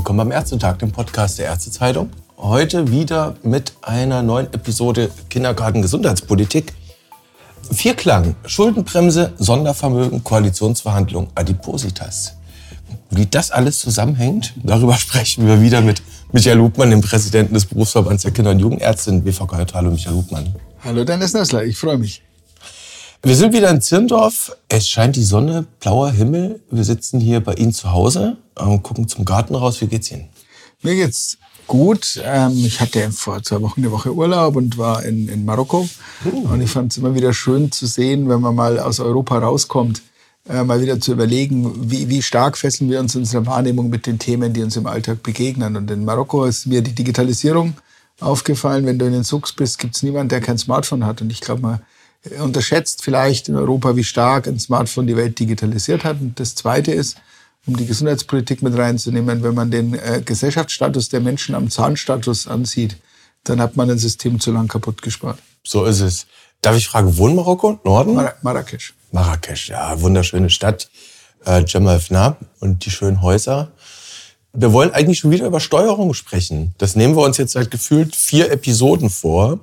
willkommen beim Ärztetag, dem Podcast der Ärztezeitung. Heute wieder mit einer neuen Episode Kindergarten Gesundheitspolitik. Vierklang, Schuldenbremse, Sondervermögen, Koalitionsverhandlungen, Adipositas. Wie das alles zusammenhängt, darüber sprechen wir wieder mit Michael Hubmann, dem Präsidenten des Berufsverbands der Kinder- und Jugendärzte in BVK. Hallo Michael Hubmann. Hallo Dennis Nössler, ich freue mich. Wir sind wieder in Zirndorf. Es scheint die Sonne, blauer Himmel. Wir sitzen hier bei Ihnen zu Hause und gucken zum Garten raus. Wie geht's Ihnen? Mir geht's gut. Ich hatte vor 2 Wochen eine Woche Urlaub und war in Marokko. Und ich fand es immer wieder schön zu sehen, wenn man mal aus Europa rauskommt, mal wieder zu überlegen, wie stark fesseln wir uns in unserer Wahrnehmung mit den Themen, die uns im Alltag begegnen. Und in Marokko ist mir die Digitalisierung aufgefallen. Wenn du in den Souks bist, gibt's niemanden, der kein Smartphone hat. Und ich glaube, man unterschätzt vielleicht in Europa, wie stark ein Smartphone die Welt digitalisiert hat. Und das Zweite ist, um die Gesundheitspolitik mit reinzunehmen, wenn man den Gesellschaftsstatus der Menschen am Zahnstatus ansieht, dann hat man ein System zu lang kaputt gespart. So ist es. Darf ich fragen, wo in Marokko? Norden? Marrakesch. Marrakesch, ja, wunderschöne Stadt. Jemaa Fna und die schönen Häuser. Wir wollen eigentlich schon wieder über Steuerung sprechen. Das nehmen wir uns jetzt seit gefühlt 4 Episoden vor.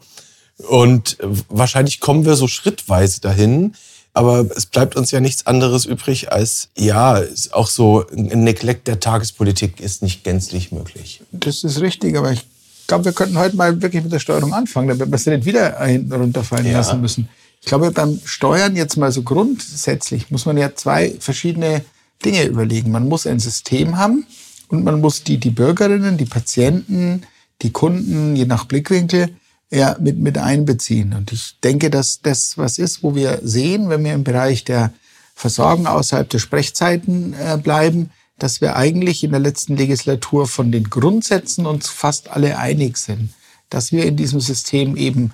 Und wahrscheinlich kommen wir so schrittweise dahin. Aber es bleibt uns ja nichts anderes übrig als, ja, auch so ein Neglect der Tagespolitik ist nicht gänzlich möglich. Das ist richtig, aber ich glaube, wir könnten heute mal wirklich mit der Steuerung anfangen, damit wir es nicht wieder hinten runterfallen lassen müssen. Ich glaube, beim Steuern jetzt mal so grundsätzlich muss man ja 2 verschiedene Dinge überlegen. Man muss ein System haben und man muss die Bürgerinnen, die Patienten, die Kunden, je nach Blickwinkel, ja, mit einbeziehen. Und ich denke, dass das was ist, wo wir sehen, wenn wir im Bereich der Versorgung außerhalb der Sprechzeiten bleiben, dass wir eigentlich in der letzten Legislatur von den Grundsätzen uns fast alle einig sind. Dass wir in diesem System eben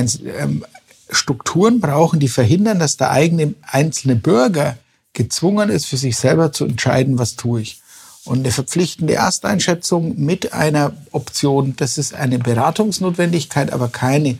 Strukturen brauchen, die verhindern, dass der einzelne Bürger gezwungen ist, für sich selber zu entscheiden, was tue ich. Und eine verpflichtende Ersteinschätzung mit einer Option, das ist eine Beratungsnotwendigkeit, aber keine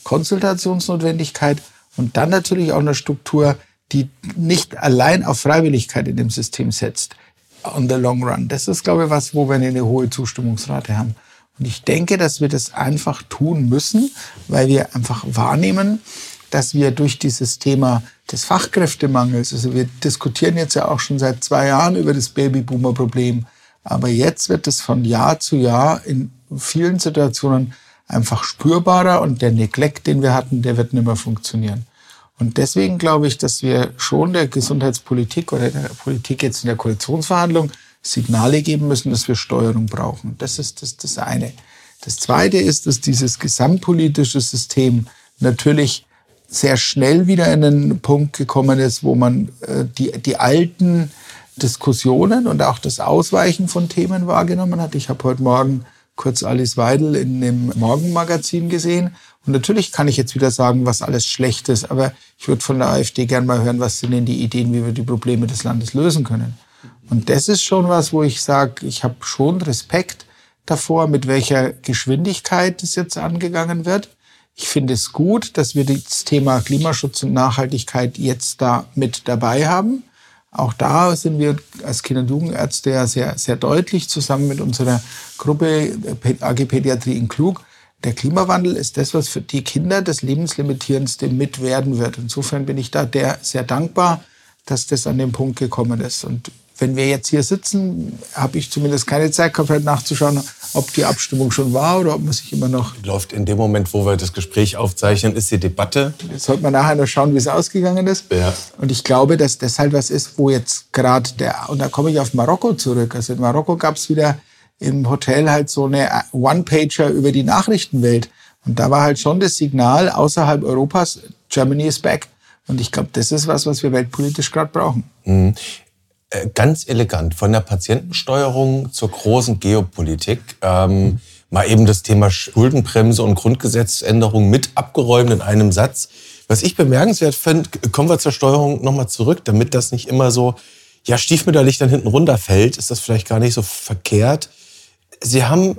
Konsultationsnotwendigkeit. Und dann natürlich auch eine Struktur, die nicht allein auf Freiwilligkeit in dem System setzt, on the long run. Das ist, glaube ich, wo wir eine hohe Zustimmungsrate haben. Und ich denke, dass wir das einfach tun müssen, weil wir einfach wahrnehmen, dass wir durch dieses Thema des Fachkräftemangels, also wir diskutieren jetzt ja auch schon seit 2 Jahren über das Babyboomer-Problem, aber jetzt wird es von Jahr zu Jahr in vielen Situationen einfach spürbarer und der Neglect, den wir hatten, der wird nicht mehr funktionieren. Und deswegen glaube ich, dass wir schon der Gesundheitspolitik oder der Politik jetzt in der Koalitionsverhandlung Signale geben müssen, dass wir Steuerung brauchen. Das ist das eine. Das Zweite ist, dass dieses gesamtpolitische System natürlich sehr schnell wieder in einen Punkt gekommen ist, wo man die alten Diskussionen und auch das Ausweichen von Themen wahrgenommen hat. Ich habe heute Morgen kurz Alice Weidel in dem Morgenmagazin gesehen. Und natürlich kann ich jetzt wieder sagen, was alles schlecht ist, aber ich würde von der AfD gerne mal hören, was sind denn die Ideen, wie wir die Probleme des Landes lösen können. Und das ist schon was, wo ich sage, ich habe schon Respekt davor, mit welcher Geschwindigkeit das jetzt angegangen wird. Ich finde es gut, dass wir das Thema Klimaschutz und Nachhaltigkeit jetzt da mit dabei haben. Auch da sind wir als Kinder- und Jugendärzte ja sehr, sehr deutlich zusammen mit unserer Gruppe AG Pädiatrie in Klug. Der Klimawandel ist das, was für die Kinder das Lebenslimitierendste mit werden wird. Insofern bin ich da sehr dankbar, dass das an den Punkt gekommen ist. Und wenn wir jetzt hier sitzen, habe ich zumindest keine Zeit gehabt, heute nachzuschauen, ob die Abstimmung schon war oder ob man sich immer noch... Läuft in dem Moment, wo wir das Gespräch aufzeichnen, ist die Debatte. Jetzt sollte man nachher noch schauen, wie es ausgegangen ist. Ja. Und ich glaube, dass das halt was ist, wo jetzt gerade und da komme ich auf Marokko zurück. Also in Marokko gab es wieder im Hotel halt so eine One-Pager über die Nachrichtenwelt. Und da war halt schon das Signal außerhalb Europas, Germany is back. Und ich glaube, das ist was wir weltpolitisch gerade brauchen. Mhm. Ganz elegant, von der Patientensteuerung zur großen Geopolitik. Mal eben das Thema Schuldenbremse und Grundgesetzänderung mit abgeräumt in einem Satz. Was ich bemerkenswert finde, kommen wir zur Steuerung nochmal zurück, damit das nicht immer so stiefmütterlich dann hinten runterfällt, ist das vielleicht gar nicht so verkehrt. Sie haben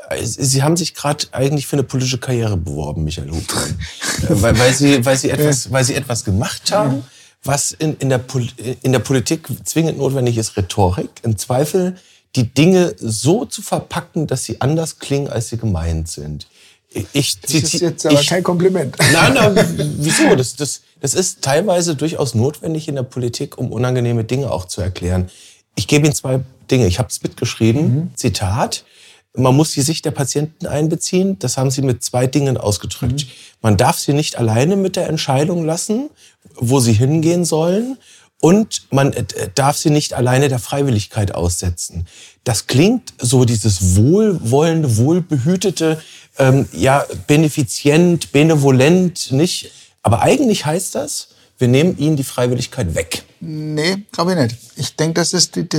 sich gerade eigentlich für eine politische Karriere beworben, Michael Hubmann. weil Sie etwas gemacht haben, was in der Politik zwingend notwendig ist, Rhetorik, im Zweifel die Dinge so zu verpacken, dass sie anders klingen, als sie gemeint sind. Das ist jetzt aber kein Kompliment. Nein, wieso? Das ist teilweise durchaus notwendig in der Politik, um unangenehme Dinge auch zu erklären. Ich gebe Ihnen 2 Dinge. Ich habe es mitgeschrieben. Zitat. Man muss die Sicht der Patienten einbeziehen. Das haben Sie mit 2 Dingen ausgedrückt. Man darf sie nicht alleine mit der Entscheidung lassen, wo sie hingehen sollen. Und man darf sie nicht alleine der Freiwilligkeit aussetzen. Das klingt so dieses wohlwollende, wohlbehütete, benefizient, benevolent, nicht? Aber eigentlich heißt das, wir nehmen ihnen die Freiwilligkeit weg. Nee, glaube ich nicht. Ich denke, das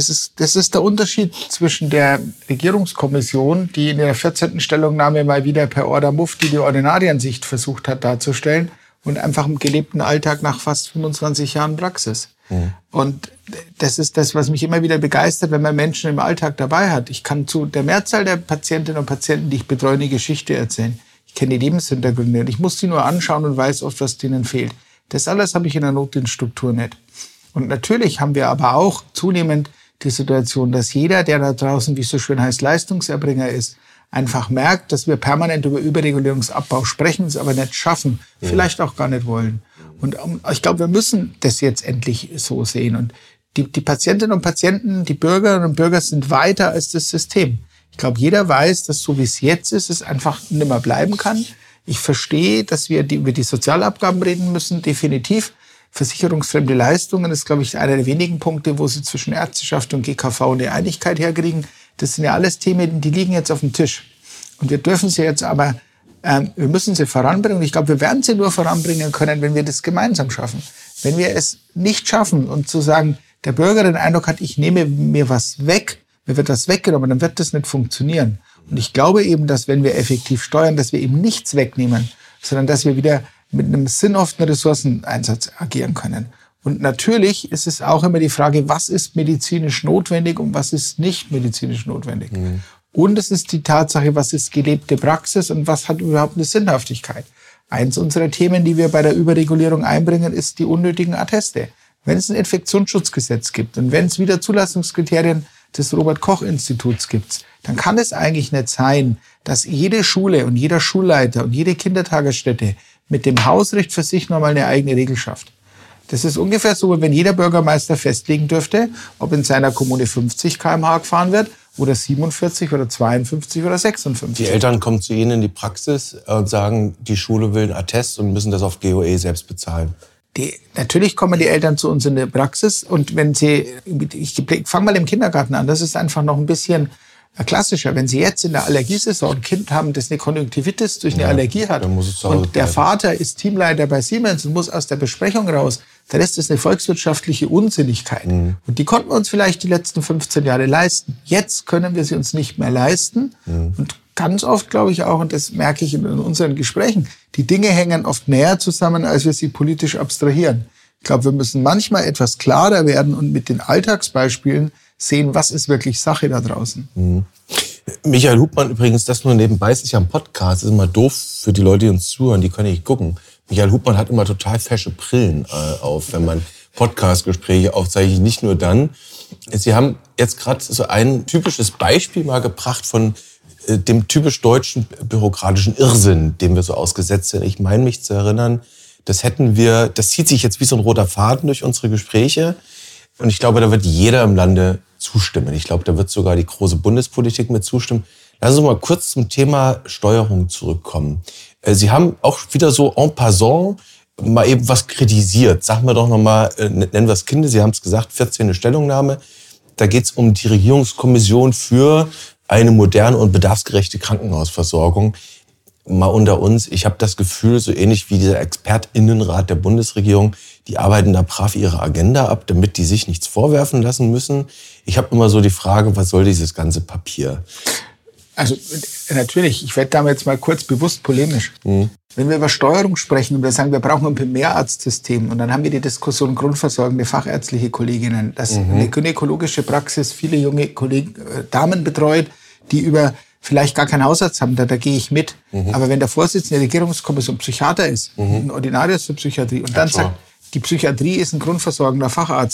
ist der Unterschied zwischen der Regierungskommission, die in ihrer 14. Stellungnahme mal wieder per Order Mufti die Ordinariensicht versucht hat darzustellen, und einfach im gelebten Alltag nach fast 25 Jahren Praxis. Und das ist das, was mich immer wieder begeistert, wenn man Menschen im Alltag dabei hat. Ich kann zu der Mehrzahl der Patientinnen und Patienten, die ich betreue, eine Geschichte erzählen. Ich kenne die Lebenshintergründe und ich muss sie nur anschauen und weiß oft, was denen fehlt. Das alles habe ich in der Notdienststruktur nicht. Und natürlich haben wir aber auch zunehmend die Situation, dass jeder, der da draußen, wie es so schön heißt, Leistungserbringer ist, einfach merkt, dass wir permanent über Überregulierungsabbau sprechen, es aber nicht schaffen, vielleicht auch gar nicht wollen. Und ich glaube, wir müssen das jetzt endlich so sehen. Und die Patientinnen und Patienten, die Bürgerinnen und Bürger sind weiter als das System. Ich glaube, jeder weiß, dass so wie es jetzt ist, es einfach nicht mehr bleiben kann. Ich verstehe, dass wir über die Sozialabgaben reden müssen, definitiv. Versicherungsfremde Leistungen ist, glaube ich, einer der wenigen Punkte, wo sie zwischen Ärzteschaft und GKV eine Einigkeit herkriegen. Das sind ja alles Themen, die liegen jetzt auf dem Tisch. Und wir dürfen sie jetzt aber, wir müssen sie voranbringen. Und ich glaube, wir werden sie nur voranbringen können, wenn wir das gemeinsam schaffen. Wenn wir es nicht schaffen und zu sagen, der Bürger den Eindruck hat, ich nehme mir was weg, mir wird das weggenommen, dann wird das nicht funktionieren. Und ich glaube eben, dass wenn wir effektiv steuern, dass wir eben nichts wegnehmen, sondern dass wir wieder mit einem sinnhaften Ressourceneinsatz agieren können. Und natürlich ist es auch immer die Frage, was ist medizinisch notwendig und was ist nicht medizinisch notwendig. Und es ist die Tatsache, was ist gelebte Praxis und was hat überhaupt eine Sinnhaftigkeit. Eins unserer Themen, die wir bei der Überregulierung einbringen, ist die unnötigen Atteste. Wenn es ein Infektionsschutzgesetz gibt und wenn es wieder Zulassungskriterien des Robert-Koch-Instituts gibt, dann kann es eigentlich nicht sein, dass jede Schule und jeder Schulleiter und jede Kindertagesstätte mit dem Hausrecht für sich nochmal eine eigene Regel schafft. Das ist ungefähr so, wenn jeder Bürgermeister festlegen dürfte, ob in seiner Kommune 50 km/h gefahren wird oder 47 oder 52 oder 56. Die Eltern kommen zu Ihnen in die Praxis und sagen, die Schule will einen Attest und müssen das auf GOE selbst bezahlen. Natürlich kommen die Eltern zu uns in die Praxis und wenn ich fange mal im Kindergarten an, das ist einfach noch ein bisschen klassischer. Wenn Sie jetzt in der Allergiesaison ein Kind haben, das eine Konjunktivitis durch eine Allergie hat und der Vater ist Teamleiter bei Siemens und muss aus der Besprechung raus, dann ist das eine volkswirtschaftliche Unsinnigkeit. Und die konnten wir uns vielleicht die letzten 15 Jahre leisten. Jetzt können wir sie uns nicht mehr leisten. Und ganz oft, glaube ich auch, und das merke ich in unseren Gesprächen, die Dinge hängen oft näher zusammen, als wir sie politisch abstrahieren. Ich glaube, wir müssen manchmal etwas klarer werden und mit den Alltagsbeispielen sehen, was ist wirklich Sache da draußen. Michael Hubmann übrigens, das nur nebenbei, ist ja ein Podcast, ist immer doof für die Leute, die uns zuhören, die können nicht gucken. Michael Hubmann hat immer total fesche Brillen auf, wenn man Podcast-Gespräche aufzeichnet, nicht nur dann. Sie haben jetzt gerade so ein typisches Beispiel mal gebracht von dem typisch deutschen bürokratischen Irrsinn, dem wir so ausgesetzt sind. Ich meine mich zu erinnern, das zieht sich jetzt wie so ein roter Faden durch unsere Gespräche. Und ich glaube, da wird jeder im Lande zustimmen. Ich glaube, da wird sogar die große Bundespolitik mit zustimmen. Lassen Sie mal kurz zum Thema Steuerung zurückkommen. Sie haben auch wieder so en passant mal eben was kritisiert. Sagen wir doch nochmal, nennen wir es Kinder, Sie haben es gesagt, 14. Stellungnahme. Da geht es um die Regierungskommission für eine moderne und bedarfsgerechte Krankenhausversorgung. Mal unter uns, ich habe das Gefühl, so ähnlich wie dieser ExpertInnenrat der Bundesregierung, die arbeiten da brav ihre Agenda ab, damit die sich nichts vorwerfen lassen müssen. Ich habe immer so die Frage, was soll dieses ganze Papier? Also natürlich, ich werde damit jetzt mal kurz bewusst polemisch. Wenn wir über Steuerung sprechen und wir sagen, wir brauchen ein Primärarztsystem und dann haben wir die Diskussion grundversorgende fachärztliche Kolleginnen, dass eine gynäkologische Praxis viele junge Damen betreut, die über vielleicht gar keinen Hausarzt haben, da gehe ich mit. Aber wenn der Vorsitzende der Regierungskommission Psychiater ist, ein Ordinarius für Psychiatrie und dann sagt, die Psychiatrie ist ein grundversorgender Facharzt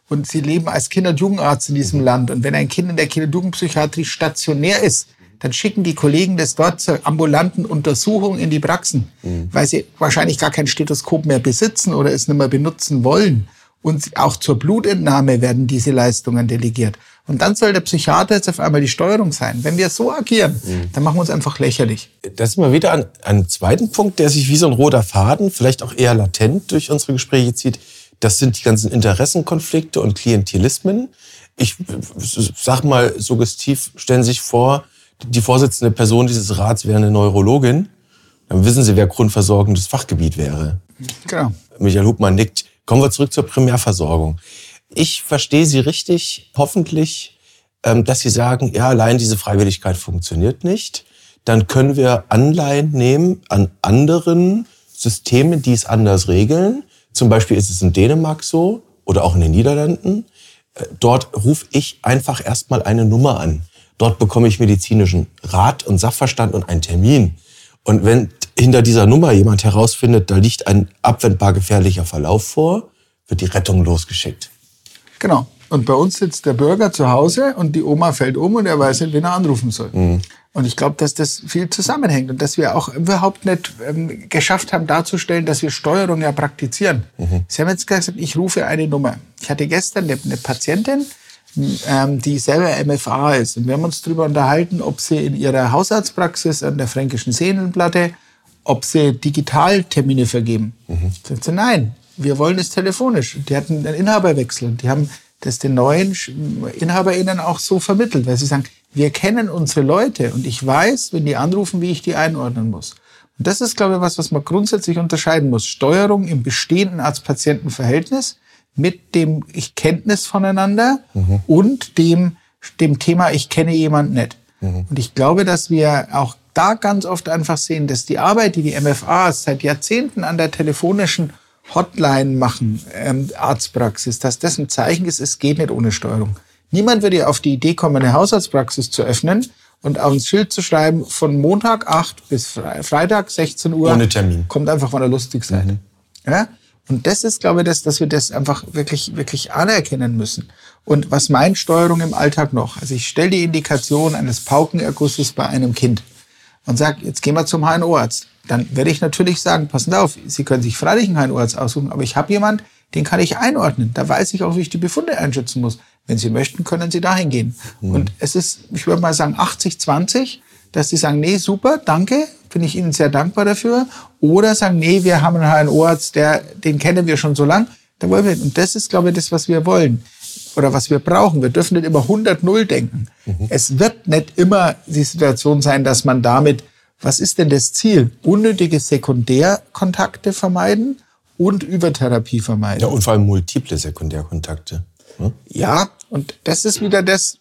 und Sie leben als Kinder- und Jugendarzt in diesem Land. Und wenn ein Kind in der Kinder- und Jugendpsychiatrie stationär ist, dann schicken die Kollegen das dort zur ambulanten Untersuchung in die Praxen, weil sie wahrscheinlich gar kein Stethoskop mehr besitzen oder es nicht mehr benutzen wollen. Und auch zur Blutentnahme werden diese Leistungen delegiert. Und dann soll der Psychiater jetzt auf einmal die Steuerung sein. Wenn wir so agieren, dann machen wir uns einfach lächerlich. Das ist mal wieder an einem zweiten Punkt, der sich wie so ein roter Faden, vielleicht auch eher latent durch unsere Gespräche zieht. Das sind die ganzen Interessenkonflikte und Klientelismen. Ich sag mal suggestiv, stellen Sie sich vor, die vorsitzende Person dieses Rats wäre eine Neurologin. Dann wissen Sie, wer grundversorgendes Fachgebiet wäre. Genau. Michael Hubmann nickt. Kommen wir zurück zur Primärversorgung. Ich verstehe Sie richtig, hoffentlich, dass Sie sagen, ja, allein diese Freiwilligkeit funktioniert nicht. Dann können wir Anleihen nehmen an anderen Systemen, die es anders regeln. Zum Beispiel ist es in Dänemark so oder auch in den Niederlanden. Dort rufe ich einfach erstmal eine Nummer an. Dort bekomme ich medizinischen Rat und Sachverstand und einen Termin. Und wenn hinter dieser Nummer jemand herausfindet, da liegt ein abwendbar gefährlicher Verlauf vor, wird die Rettung losgeschickt. Genau. Und bei uns sitzt der Bürger zu Hause und die Oma fällt um und er weiß nicht, wen er anrufen soll. Und ich glaube, dass das viel zusammenhängt und dass wir auch überhaupt nicht geschafft haben, darzustellen, dass wir Steuerung ja praktizieren. Sie haben jetzt gesagt, ich rufe eine Nummer. Ich hatte gestern eine Patientin, die selber MFA ist. Und wir haben uns darüber unterhalten, ob sie in ihrer Hausarztpraxis an der Fränkischen Seenplatte, ob sie Digitaltermine vergeben. Sagt sie, nein, wir wollen es telefonisch. Die hatten einen Inhaberwechsel und die haben das den neuen InhaberInnen auch so vermittelt, weil sie sagen, wir kennen unsere Leute und ich weiß, wenn die anrufen, wie ich die einordnen muss. Und das ist, glaube ich, was man grundsätzlich unterscheiden muss. Steuerung im bestehenden Arzt-Patienten-Verhältnis mit dem Kenntnis voneinander und dem Thema, ich kenne jemanden nicht. Und ich glaube, dass wir auch da ganz oft einfach sehen, dass die Arbeit, die MFAs seit Jahrzehnten an der telefonischen Hotline machen, Arztpraxis, dass das ein Zeichen ist, es geht nicht ohne Steuerung. Niemand würde ja auf die Idee kommen, eine Hausarztpraxis zu öffnen und auf ein Schild zu schreiben, von Montag 8 bis Freitag 16 Uhr. Ohne Termin. Kommt einfach, wann ihr lustig seid. Ja? Und das ist, glaube ich, dass wir das einfach wirklich anerkennen müssen. Und was meint Steuerung im Alltag noch? Also ich stelle die Indikation eines Paukenergusses bei einem Kind und sage, jetzt gehen wir zum HNO-Arzt. Dann werde ich natürlich sagen, passen Sie auf, Sie können sich freilich einen HNO-Arzt aussuchen, aber ich habe jemanden, den kann ich einordnen. Da weiß ich auch, wie ich die Befunde einschätzen muss. Wenn Sie möchten, können Sie dahin gehen. Und es ist, ich würde mal sagen, 80-20, dass Sie sagen, nee, super, danke, bin ich Ihnen sehr dankbar dafür. Oder sagen, nee, wir haben einen HNO-Arzt, den kennen wir schon so lang. Da wollen wir nicht. Und das ist, glaube ich, das, was wir wollen. Oder was wir brauchen. Wir dürfen nicht immer 100-0 denken. Es wird nicht immer die Situation sein, dass man damit, was ist denn das Ziel? Unnötige Sekundärkontakte vermeiden und Übertherapie vermeiden. Ja, und vor allem multiple Sekundärkontakte. Ja, und das ist wieder das,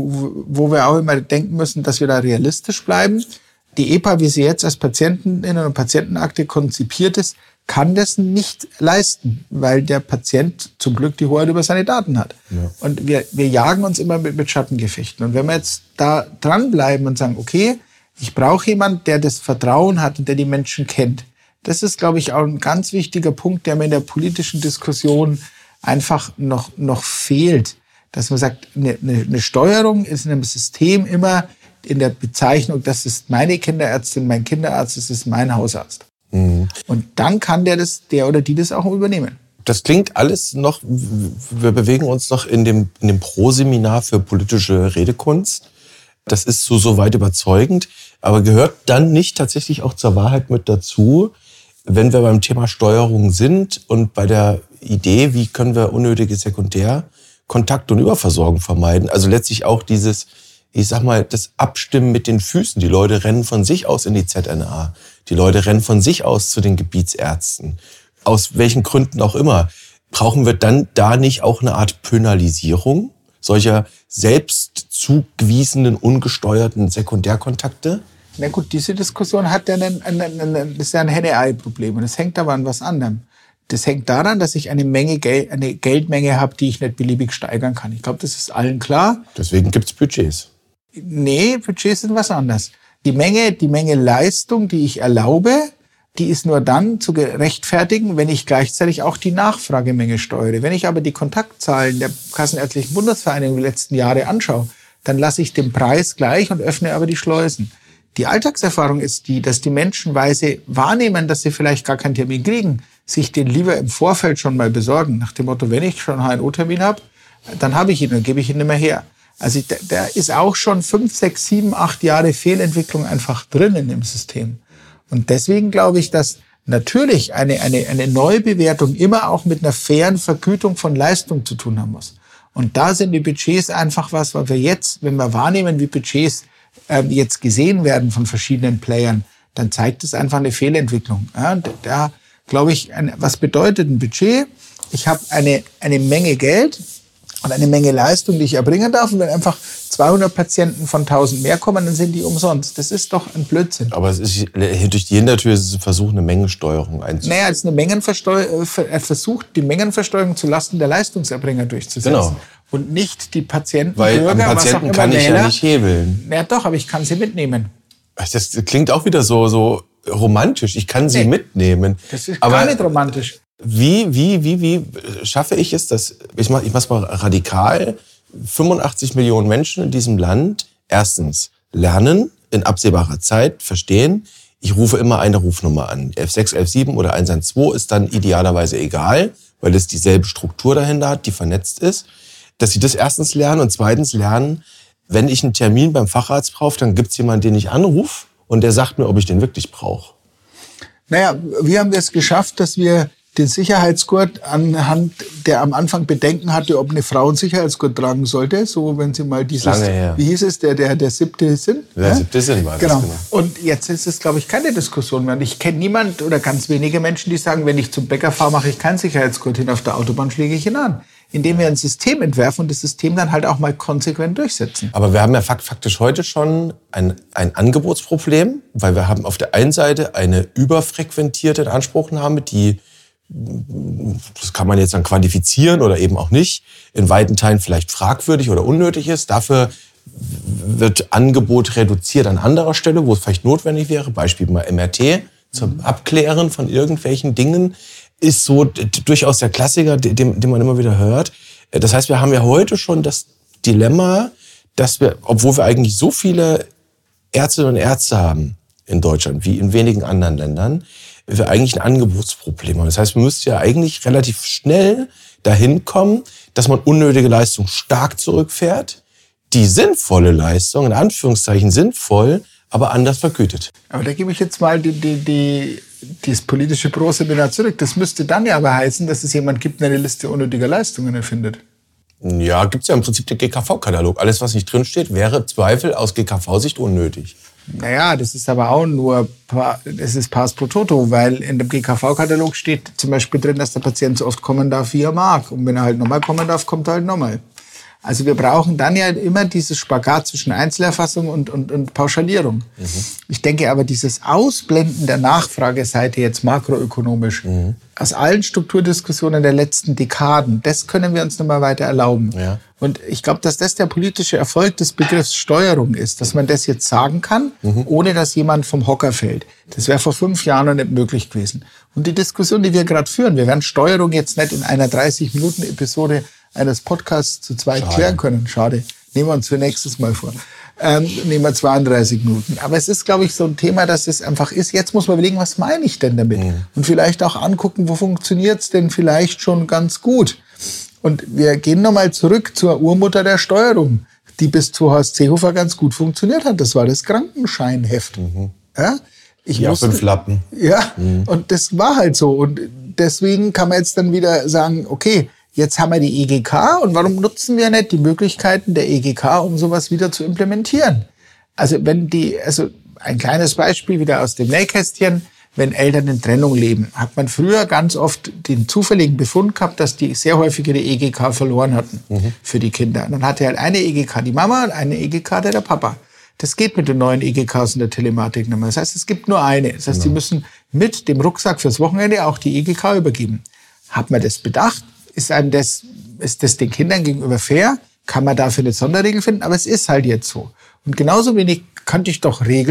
wo wir auch immer denken müssen, dass wir da realistisch bleiben. Die EPA, wie sie jetzt als Patientinnen- und Patientenakte konzipiert ist, kann das nicht leisten, weil der Patient zum Glück die Hoheit über seine Daten hat. Ja. Und wir jagen uns immer mit Schattengefechten. Und wenn wir jetzt da dranbleiben und sagen, okay, ich brauche jemanden, der das Vertrauen hat und der die Menschen kennt. Das ist, glaube ich, auch ein ganz wichtiger Punkt, der mir in der politischen Diskussion einfach noch fehlt. Dass man sagt, eine Steuerung ist in einem System immer in der Bezeichnung, das ist meine Kinderärztin, mein Kinderarzt, das ist mein Hausarzt. Und dann kann der oder die das auch übernehmen. Das klingt alles noch, wir bewegen uns noch in dem Pro-Seminar für politische Redekunst. Das ist so weit überzeugend, aber gehört dann nicht tatsächlich auch zur Wahrheit mit dazu, wenn wir beim Thema Steuerung sind und bei der Idee, wie können wir unnötige Sekundärkontakte und Überversorgung vermeiden. Also letztlich auch dieses, ich sag mal, das Abstimmen mit den Füßen. Die Leute rennen von sich aus in die ZNA. Die Leute rennen von sich aus zu den Gebietsärzten. Aus welchen Gründen auch immer. Brauchen wir dann da nicht auch eine Art Penalisierung solcher selbst zugewiesenen, ungesteuerten Sekundärkontakte? Na gut, diese Diskussion hat ja das ist ja ein Henne-Ei-Problem. Und das hängt aber an was anderem. Das hängt daran, dass ich eine Geldmenge habe, die ich nicht beliebig steigern kann. Ich glaube, das ist allen klar. Deswegen gibt's Budgets. Nee, Budgets sind was anderes. Die Menge Leistung, die ich erlaube, Die ist nur dann zu rechtfertigen, wenn ich gleichzeitig auch die Nachfragemenge steuere. Wenn ich aber die Kontaktzahlen der Kassenärztlichen Bundesvereinigung die letzten Jahre anschaue, dann lasse ich den Preis gleich und öffne aber die Schleusen. Die Alltagserfahrung ist die, dass die Menschen weise wahrnehmen, dass sie vielleicht gar keinen Termin kriegen, sich den lieber im Vorfeld schon mal besorgen. Nach dem Motto, wenn ich schon einen HNO-Termin habe, dann habe ich ihn und gebe ich ihn nicht mehr her. Also da ist auch schon 5, 6, 7, 8 Jahre Fehlentwicklung einfach drinnen im System. Und deswegen glaube ich, dass natürlich eine Neubewertung immer auch mit einer fairen Vergütung von Leistung zu tun haben muss. Und da sind die Budgets einfach was, weil wir jetzt, wenn wir wahrnehmen, wie Budgets jetzt gesehen werden von verschiedenen Playern, dann zeigt es einfach eine Fehlentwicklung. Ja, da glaube ich, was bedeutet ein Budget? Ich habe eine Menge Geld und eine Menge Leistung, die ich erbringen darf. Und wenn einfach 200 Patienten von 1000 mehr kommen, dann sind die umsonst. Das ist doch ein Blödsinn. Aber es ist, durch die Hintertür ist es ein Versuch, eine Mengensteuerung einzuführen. Naja, es ist eine Mengenversteuerung, versucht, die Mengenversteuerung zulasten der Leistungserbringer durchzusetzen. Genau. Und nicht die Patienten, weil Bürger, am Patienten was auch kann immer, ich ja nicht hebeln. Ja doch, aber ich kann sie mitnehmen. Das klingt auch wieder so romantisch. Ich kann sie mitnehmen. Das ist aber gar nicht romantisch. Wie schaffe ich es, dass, ich mach's mal radikal, 85 Millionen Menschen in diesem Land erstens lernen, in absehbarer Zeit verstehen, ich rufe immer eine Rufnummer an. 11.6, 11.7 oder 112 ist dann idealerweise egal, weil es dieselbe Struktur dahinter hat, die vernetzt ist. Dass sie das erstens lernen und zweitens lernen, wenn ich einen Termin beim Facharzt brauche, dann gibt's jemanden, den ich anrufe und der sagt mir, ob ich den wirklich brauche. Naja, wir haben es geschafft, dass wir den Sicherheitsgurt anhand, der am Anfang Bedenken hatte, ob eine Frau einen Sicherheitsgurt tragen sollte, so wenn sie mal dieses, wie hieß es, der 7. Sinn? Der 7. Sinn war das, genau. Und jetzt ist es, glaube ich, keine Diskussion mehr. Und ich kenne niemand oder ganz wenige Menschen, die sagen, wenn ich zum Bäcker fahre, mache ich keinen Sicherheitsgurt hin, auf der Autobahn schläge ich ihn an. Indem wir ein System entwerfen und das System dann halt auch mal konsequent durchsetzen. Aber wir haben ja faktisch heute schon ein Angebotsproblem, weil wir haben auf der einen Seite eine überfrequentierte Inanspruchnahme, die, das kann man jetzt dann quantifizieren oder eben auch nicht, in weiten Teilen vielleicht fragwürdig oder unnötig ist. Dafür wird Angebot reduziert an anderer Stelle, wo es vielleicht notwendig wäre. Beispiel mal MRT zum Abklären von irgendwelchen Dingen. Ist so durchaus der Klassiker, den man immer wieder hört. Das heißt, wir haben ja heute schon das Dilemma, dass wir, obwohl wir eigentlich so viele Ärztinnen und Ärzte haben in Deutschland, wie in wenigen anderen Ländern, wir eigentlich ein Angebotsproblem haben. Das heißt, wir müssten ja eigentlich relativ schnell dahin kommen, dass man unnötige Leistung stark zurückfährt, die sinnvolle Leistung, in Anführungszeichen sinnvoll, aber anders vergütet. Aber da gebe ich jetzt mal das politische Pro-Seminar zurück. Das müsste dann ja aber heißen, dass es jemand gibt, der eine Liste unnötiger Leistungen erfindet. Ja, gibt's ja im Prinzip den GKV-Katalog. Alles, was nicht drinsteht, wäre Zweifel aus GKV-Sicht unnötig. Naja, das ist aber auch nur, das ist Pars pro Toto, weil in dem GKV-Katalog steht zum Beispiel drin, dass der Patient so oft kommen darf, wie er mag. Und wenn er halt nochmal kommen darf, kommt er halt nochmal. Also wir brauchen dann ja immer dieses Spagat zwischen Einzelerfassung und Pauschalierung. Mhm. Ich denke aber, dieses Ausblenden der Nachfrageseite jetzt makroökonomisch aus allen Strukturdiskussionen der letzten Dekaden, das können wir uns noch mal weiter erlauben. Ja. Und ich glaube, dass das der politische Erfolg des Begriffs Steuerung ist, dass man das jetzt sagen kann, ohne dass jemand vom Hocker fällt. Das wäre vor 5 Jahren noch nicht möglich gewesen. Und die Diskussion, die wir gerade führen, wir werden Steuerung jetzt nicht in einer 30-Minuten-Episode eines Podcasts zu zweit klären können. Schade. Nehmen wir uns für nächstes Mal vor. Nehmen wir 32 Minuten. Aber es ist, glaube ich, so ein Thema, dass es einfach ist. Jetzt muss man überlegen, was meine ich denn damit? Und vielleicht auch angucken, wo funktioniert es denn vielleicht schon ganz gut? Und wir gehen nochmal zurück zur Urmutter der Steuerung, die bis zu Horst Seehofer ganz gut funktioniert hat. Das war das Krankenscheinheft. Ja? Ja, 5 Lappen. Ja, und das war halt so. Und deswegen kann man jetzt dann wieder sagen, okay, jetzt haben wir die EGK und warum nutzen wir nicht die Möglichkeiten der EGK, um sowas wieder zu implementieren? Also ein kleines Beispiel wieder aus dem Nähkästchen, wenn Eltern in Trennung leben, hat man früher ganz oft den zufälligen Befund gehabt, dass die sehr häufig ihre EGK verloren hatten für die Kinder. Und dann hatte halt eine EGK die Mama und eine EGK der Papa. Das geht mit den neuen EGKs und der Telematik nicht mehr. Das heißt, es gibt nur eine. Das heißt, die müssen mit dem Rucksack fürs Wochenende auch die EGK übergeben. Hat man das bedacht? Ist das den Kindern gegenüber fair? Kann man dafür eine Sonderregel finden? Aber es ist halt jetzt so. Und genauso wenig könnte ich doch regeln,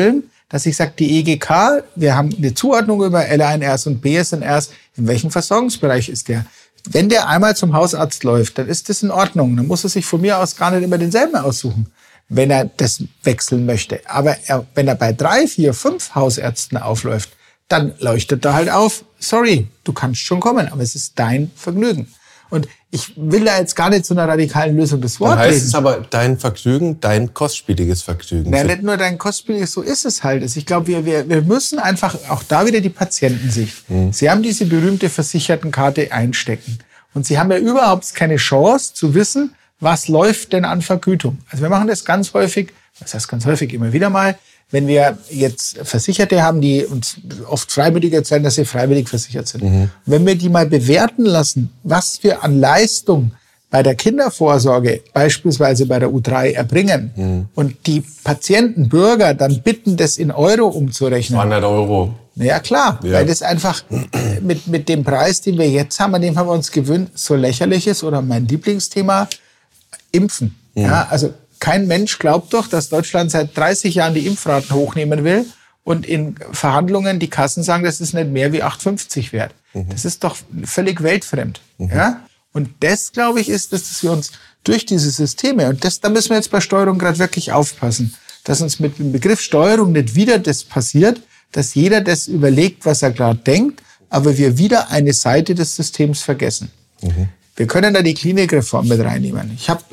dass ich sage, die EGK, wir haben eine Zuordnung über LANRs und BSNRs, in welchem Versorgungsbereich ist der? Wenn der einmal zum Hausarzt läuft, dann ist das in Ordnung. Dann muss er sich von mir aus gar nicht immer denselben aussuchen, wenn er das wechseln möchte. Aber wenn er bei 3, 4, 5 Hausärzten aufläuft, dann leuchtet er halt auf. Sorry, du kannst schon kommen, aber es ist dein Vergnügen. Und ich will da jetzt gar nicht zu einer radikalen Lösung des Wortes reden. Dann heißt es aber dein Vergnügen, dein kostspieliges Vergnügen. Ja, nicht nur dein kostspieliges, so ist es halt. Ich glaube, wir müssen einfach auch da wieder die Patientensicht. Sie haben diese berühmte Versichertenkarte einstecken. Und Sie haben ja überhaupt keine Chance zu wissen, was läuft denn an Vergütung. Also wir machen das ganz häufig, das heißt ganz häufig immer wieder mal, wenn wir jetzt Versicherte haben, die uns oft freiwillig erzählen, dass sie freiwillig versichert sind. Wenn wir die mal bewerten lassen, was wir an Leistung bei der Kindervorsorge, beispielsweise bei der U3, erbringen und die Patienten, Bürger dann bitten, das in Euro umzurechnen. 200 Euro. Ja klar, weil das einfach mit dem Preis, den wir jetzt haben, an dem haben wir uns gewöhnt, so lächerlich ist. Oder mein Lieblingsthema, Impfen. Ja, also kein Mensch glaubt doch, dass Deutschland seit 30 Jahren die Impfraten hochnehmen will und in Verhandlungen die Kassen sagen, das ist nicht mehr wie 8,50 wert. Das ist doch völlig weltfremd. Ja? Und das, glaube ich, ist, dass wir uns durch diese Systeme, und da müssen wir jetzt bei Steuerung gerade wirklich aufpassen, dass uns mit dem Begriff Steuerung nicht wieder das passiert, dass jeder das überlegt, was er gerade denkt, aber wir wieder eine Seite des Systems vergessen. Wir können da die Klinikreform mit reinnehmen. Ich habe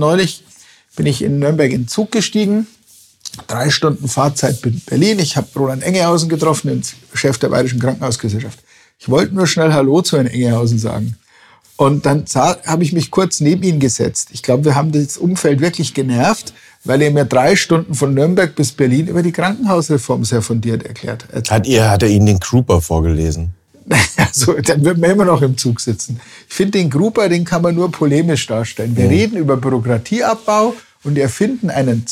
bin ich in Nürnberg in den Zug gestiegen, 3 Stunden Fahrzeit in Berlin. Ich habe Roland Engehausen getroffen, den Chef der Bayerischen Krankenhausgesellschaft. Ich wollte nur schnell Hallo zu Herrn Engehausen sagen. Und dann habe ich mich kurz neben ihn gesetzt. Ich glaube, wir haben das Umfeld wirklich genervt, weil er mir 3 Stunden von Nürnberg bis Berlin über die Krankenhausreform sehr fundiert erklärt hat. Hat er Ihnen den Grouper vorgelesen? Also, dann würden wir immer noch im Zug sitzen. Ich finde, den Grouper, den kann man nur polemisch darstellen. Wir reden über Bürokratieabbau und erfinden einen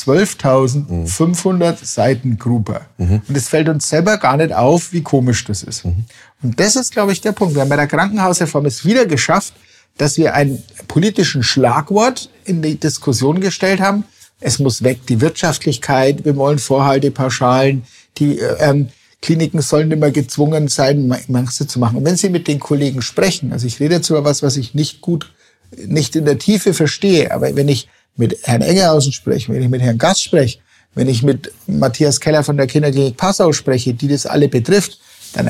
12.500 Seiten Grouper. Und es fällt uns selber gar nicht auf, wie komisch das ist. Und das ist, glaube ich, der Punkt. Wir haben bei der Krankenhausreform es wieder geschafft, dass wir ein politischen Schlagwort in die Diskussion gestellt haben. Es muss weg, die Wirtschaftlichkeit, wir wollen Vorhaltepauschalen, die Kliniken sollen immer gezwungen sein, manche zu machen. Und wenn Sie mit den Kollegen sprechen, also ich rede jetzt über was ich nicht in der Tiefe verstehe, aber wenn ich mit Herrn Engehausen spreche, wenn ich mit Herrn Gass spreche, wenn ich mit Matthias Keller von der Kinderklinik Passau spreche, die das alle betrifft, dann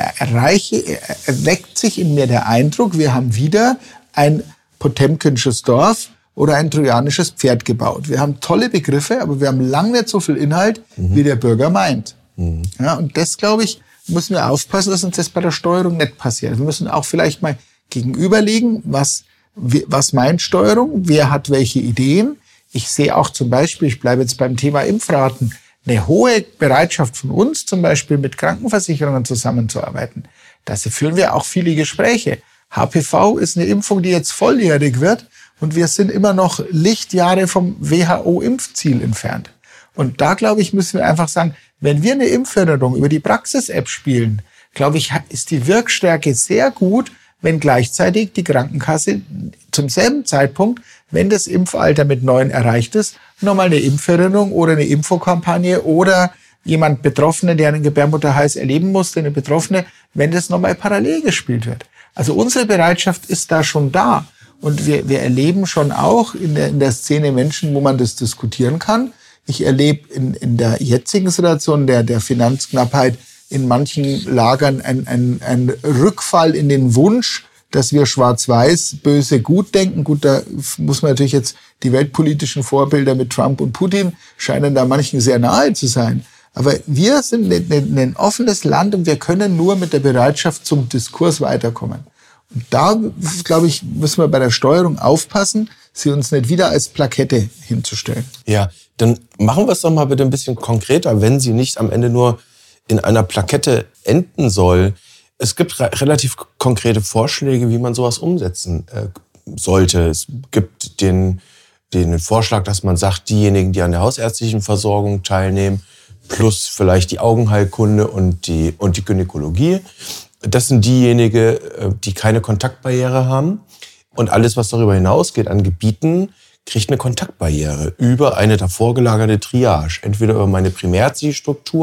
erweckt sich in mir der Eindruck, wir haben wieder ein Potemkinsches Dorf oder ein trojanisches Pferd gebaut. Wir haben tolle Begriffe, aber wir haben lange nicht so viel Inhalt, wie der Bürger meint. Ja, und das, glaube ich, müssen wir aufpassen, dass uns das bei der Steuerung nicht passiert. Wir müssen auch vielleicht mal gegenüberlegen, was meint Steuerung, wer hat welche Ideen. Ich sehe auch zum Beispiel, ich bleibe jetzt beim Thema Impfraten, eine hohe Bereitschaft von uns, zum Beispiel mit Krankenversicherungen zusammenzuarbeiten. Dazu führen wir auch viele Gespräche. HPV ist eine Impfung, die jetzt volljährig wird und wir sind immer noch Lichtjahre vom WHO-Impfziel entfernt. Und da, glaube ich, müssen wir einfach sagen, wenn wir eine Impferinnerung über die Praxis-App spielen, glaube ich, ist die Wirkstärke sehr gut, wenn gleichzeitig die Krankenkasse zum selben Zeitpunkt, wenn das Impfalter mit 9 erreicht ist, nochmal eine Impferinnerung oder eine Infokampagne oder jemand Betroffene, der einen Gebärmutterhals erleben musste, eine Betroffene, wenn das nochmal parallel gespielt wird. Also unsere Bereitschaft ist da schon da. Und wir erleben schon auch in der Szene Menschen, wo man das diskutieren kann. Ich erlebe in der jetzigen Situation der Finanzknappheit in manchen Lagern ein Rückfall in den Wunsch, dass wir schwarz-weiß, böse, gut denken. Gut, da muss man natürlich jetzt die weltpolitischen Vorbilder mit Trump und Putin scheinen da manchen sehr nahe zu sein. Aber wir sind ein offenes Land und wir können nur mit der Bereitschaft zum Diskurs weiterkommen. Und da, glaube ich, müssen wir bei der Steuerung aufpassen, sie uns nicht wieder als Plakette hinzustellen. Ja, dann machen wir es doch mal bitte ein bisschen konkreter, wenn sie nicht am Ende nur in einer Plakette enden soll. Es gibt relativ konkrete Vorschläge, wie man sowas umsetzen sollte. Es gibt den Vorschlag, dass man sagt, diejenigen, die an der hausärztlichen Versorgung teilnehmen, plus vielleicht die Augenheilkunde und die Gynäkologie, das sind diejenigen, die keine Kontaktbarriere haben. Und alles, was darüber hinausgeht an Gebieten, kriegt eine Kontaktbarriere über eine davor gelagerte Triage. Entweder über meine Primärzielstruktur